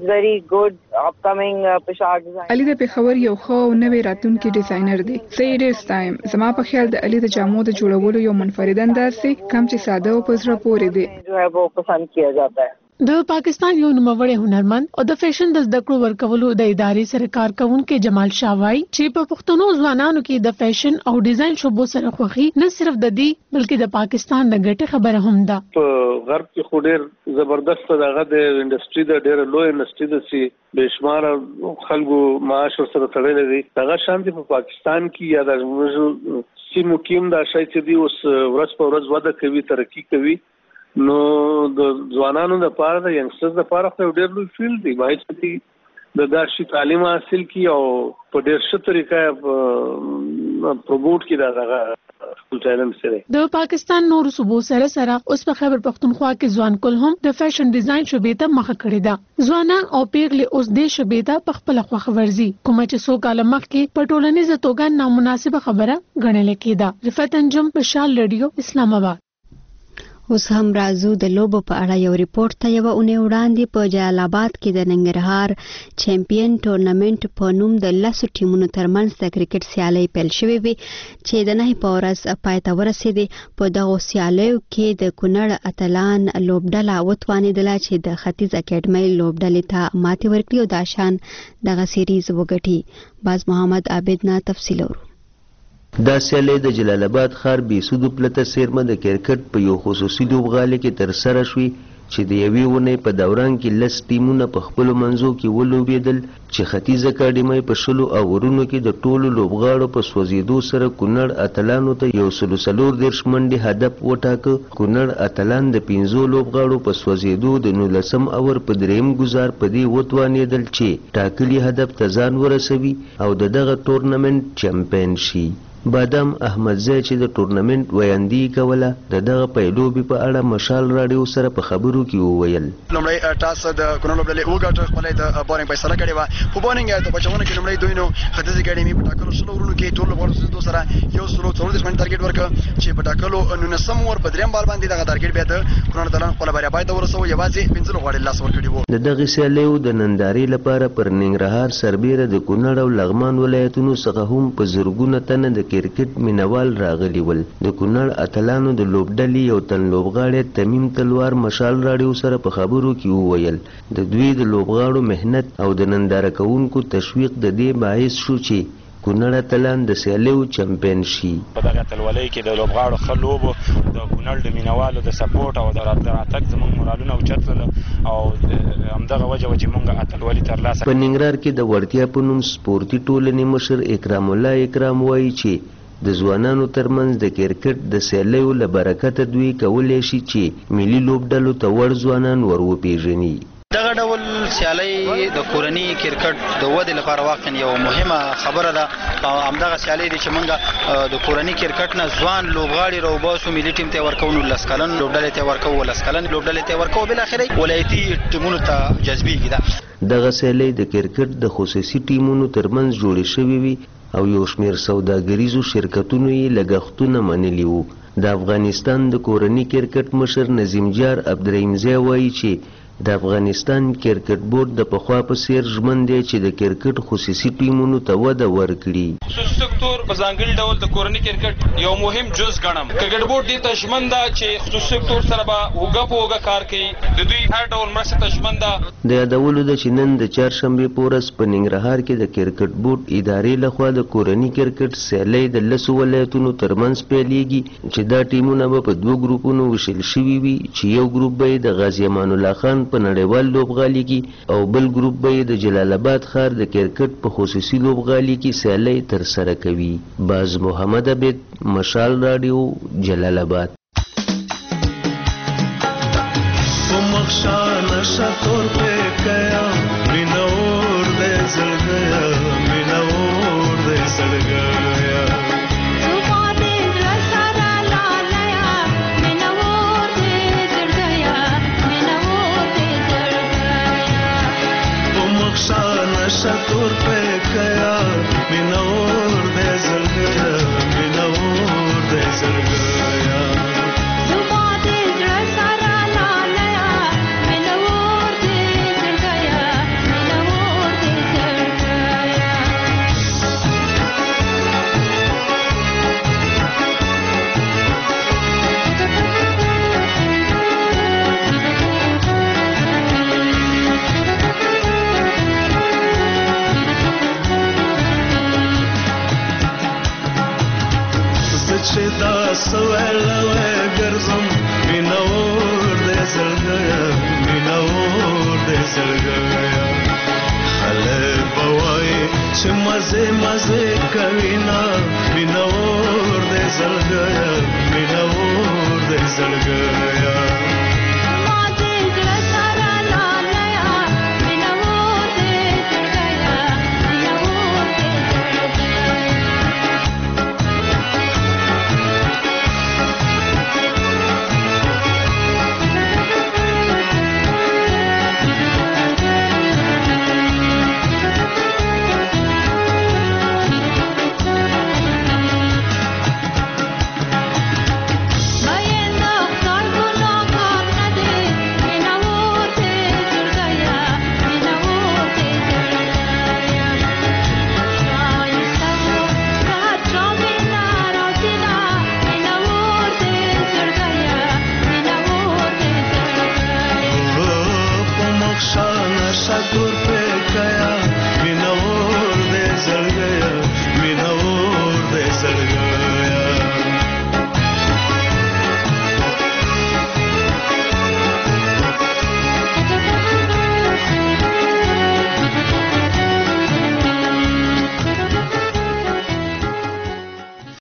علي د پېښور یو ښه او نوې راتلونکي ډیزاینر دی. سیریس ټایم زما په خیال د علي د جامو د جوړولو یو منفرد انداز دی کم چې ساده او په زړه پورې دی. جو ہے وہ پسند کیا جاتا ہے. د پاکستان یو نوموړی هنرمند او د فیشن د زده کړو ورکولو د ادارې سره کارکونکو جمال شاه وایي چې په پښتنو ځوانانو کې د فیشن او ډیزاین شوبو سره خوخي نه صرف د دې بلکې د پاکستان د ګټې خبره هم ده. په غرب کې خو ډېر زبردست دغه د انډستری د ډېر لوی انډستری د سي بشمار خلکو معاش سره تړلې دي. دغه شانتي په پاکستان کې یا د سیمو کې دا شای چې دی اوس ورځ په ورځ وده کوي، ترقی کوي. نو د ځوانانو د پاره د ینګسترز د پاره خو ډېر لوی فیلډ دی وایي چې د داسې تعلیم حاصل کی او په ډېر ښه طریقه پروموټ کی دا خپل چینل سره. د پاکستان نور صوبو سره اوس په خیبر پختونخوا کې ځوان کول هم د فیشن ډیزاین شوبې ته مخه کړې ده. ځوانان او پیغلې اوس د شوبې ته په خپل خوښ ورزي کوم چې څو کال مخکې په ټولنیزه توګه نامناسبه خبره ګڼل کېده. رفعت انجم، مشال ریډیو، اسلام آباد. اوس هم راځو د لوبو په اړه یو ریپورت ته. یوه اونۍ وړاندې په جلال آباد کې د ننګرهار چیمپیون ټورنمنت په نوم د 10 ټیمونو ترمنځ د کرکټ سیالۍ پیل شوې وي چې د نهۍ په ورځ پای ته ورسېدې. په دغو سیالیو کې د کونړ اتلان لوبډله وتوانېدله چې د ختیځ اکیډمۍ لوبډلې ته ماتې ورکړي او د شان دغه سیریز وګټي. باز محمد عابد نه تفصیل ورو. دا سیالۍ د جلال آباد ښار بیسودو پلته څیرمه د کرکټ په یو خصوصي لوبغالي کې ترسره شوې چې د یوې اونۍ په دوران کې 10 ټیمونه په خپلو منځو کې ولوبېدل چې ختیځ اکاډمۍ په 10 اورونو کې د ټولو لوبغاړو په سوځېدو سره کونړ اتلانو ته 144 منډې هدف وټاکه. کونړ اتلان د 15 لوبغاړو په سوځېدو د 19 اور په دریم ګزار په دې وتوانېدل چې ټاکلي هدف ته ځان ورسوي او د دغه ټورنمنټ چمپیون شي. بادام احمدزی چې د ټورنمنټ ویاندې کوله د دغه پیلوبې په اړه مشال راډیو سره په خبرو کې وویل. لومړی ټاس د کونړ لوبډلې وګټه، خپله د بولینګ فیصله کړې وه. په بولینګ د بچونه کې لومړی دوی نو ختیځ اکاډمي په ټاکلو 16 اورونو کې ټول لوبغاړو سره سره 134 منټ ټارګېټ ورکړ چې په ټاکلو 19 اور په دریم بال باندې دغه ټارګېټ بیا د کونړ اتلان خپله بریا پای ته ورسوه. یوازې 15 لوبغاړي لاس ورکړي وو. د دغې سیالیو د نندارې لپاره پر ننګرهار سربیره د کونړ او لغمان ولایتونو څخه هم په زرګونه تنه د کرکټ مینه وال راغلي ول. د کونړ اتلانو د لوبډلې یو تن لوبغاړی تمیم تلوار مشال راډیو سره په خبرو کې وویل د دوی د لوبغاړو مهنت او د ننداره کوونکو تشویق د دې باعث شو چې کونړ اتلان د سیالیو چمپیون شي. په دغه اتلولۍ کې د لوبغاړو ښه لوبو د کونړ د مینوالو د سپورټ او د راتګ زموږ مورالونه اوچت کړل او همدغه وجه وه چې موږ اتلولي ترلاسه. په ننګرهار کې د وړتیا په نوم سپورتي ټولنې مشر اکرام الله اکرام وایي چې د ځوانانو ترمنځ د کرکټ د سیالیو له برکته دوی کولی شي چې ملي لوبډلو ته وړ ځوانان ور وپېژني. دغه ډول سیالۍ د کورني کرکټ د ودې لپاره واقعا یو مهمه خبره ده او همدغه سیالۍ دی چې موږ د کورني کرکټ نه ځوان لوبغاړي راوباسو، ملي ټیم ته یې ورکوو، 19 کلن لوبډلې ته یې ورکوو، 19 کلن لوبډلې ته یې ورکوو، بالاخره ولایتي ټیمونو ته جذبېږي. دغه سیالۍ د کرکټ د خصوصي ټیمونو ترمنځ جوړې شوې وي او یو شمېر سوداګریزو شرکتونو یې لګښتونه منلي وو. د افغانستان د کورني کرکټ مشر نظیم جار عبدالرحیمزی وایي چې د افغانستان کرکټ بورډ د پخوا په څېر ژمن دی چې د کرکټ خصوصي ټیمونو ته وده ورکړي. خصوصي سکتور په ځانګړي ډول د کورني کرکټ یو مهم جز ګڼم. کرکټ بورډ دې ته ژمن ده چې خصوصي سکتور سره به اوږه په اوږه کار کوي، د دوی هر ډول مرستې ته ژمن ده. د یادولو ده چې نن د چهارشنبې په ورځ په ننګرهار کې د کرکټ بورډ ادارې لخوا د کورني کرکټ سیالۍ د 10 ولایتونو ترمنځ پیلېږي چې دا ټیمونه به په 2 ګروپونو ویشل شوي وي چې یو ګروپ به د غازي امان الله خان په نړیوال لوبغالي کې او بل ګروپ به د جلال آباد ښار د کرکټ په خصوصي لوبغالي کې سیالۍ ترسره کوي. باز محمد عبید، مشال راډیو، جلال آباد. شطور पे गया मिनोर दे जल गया मिनोर दे जल गया जुबा दे सारा लाया मिनोर दे जल गया मिनोर दे जल गया. دا سوالوي ګرځم مینور دې زړګیا مینور دې زړګیا خلک بوای چې مزه مزه کوي نا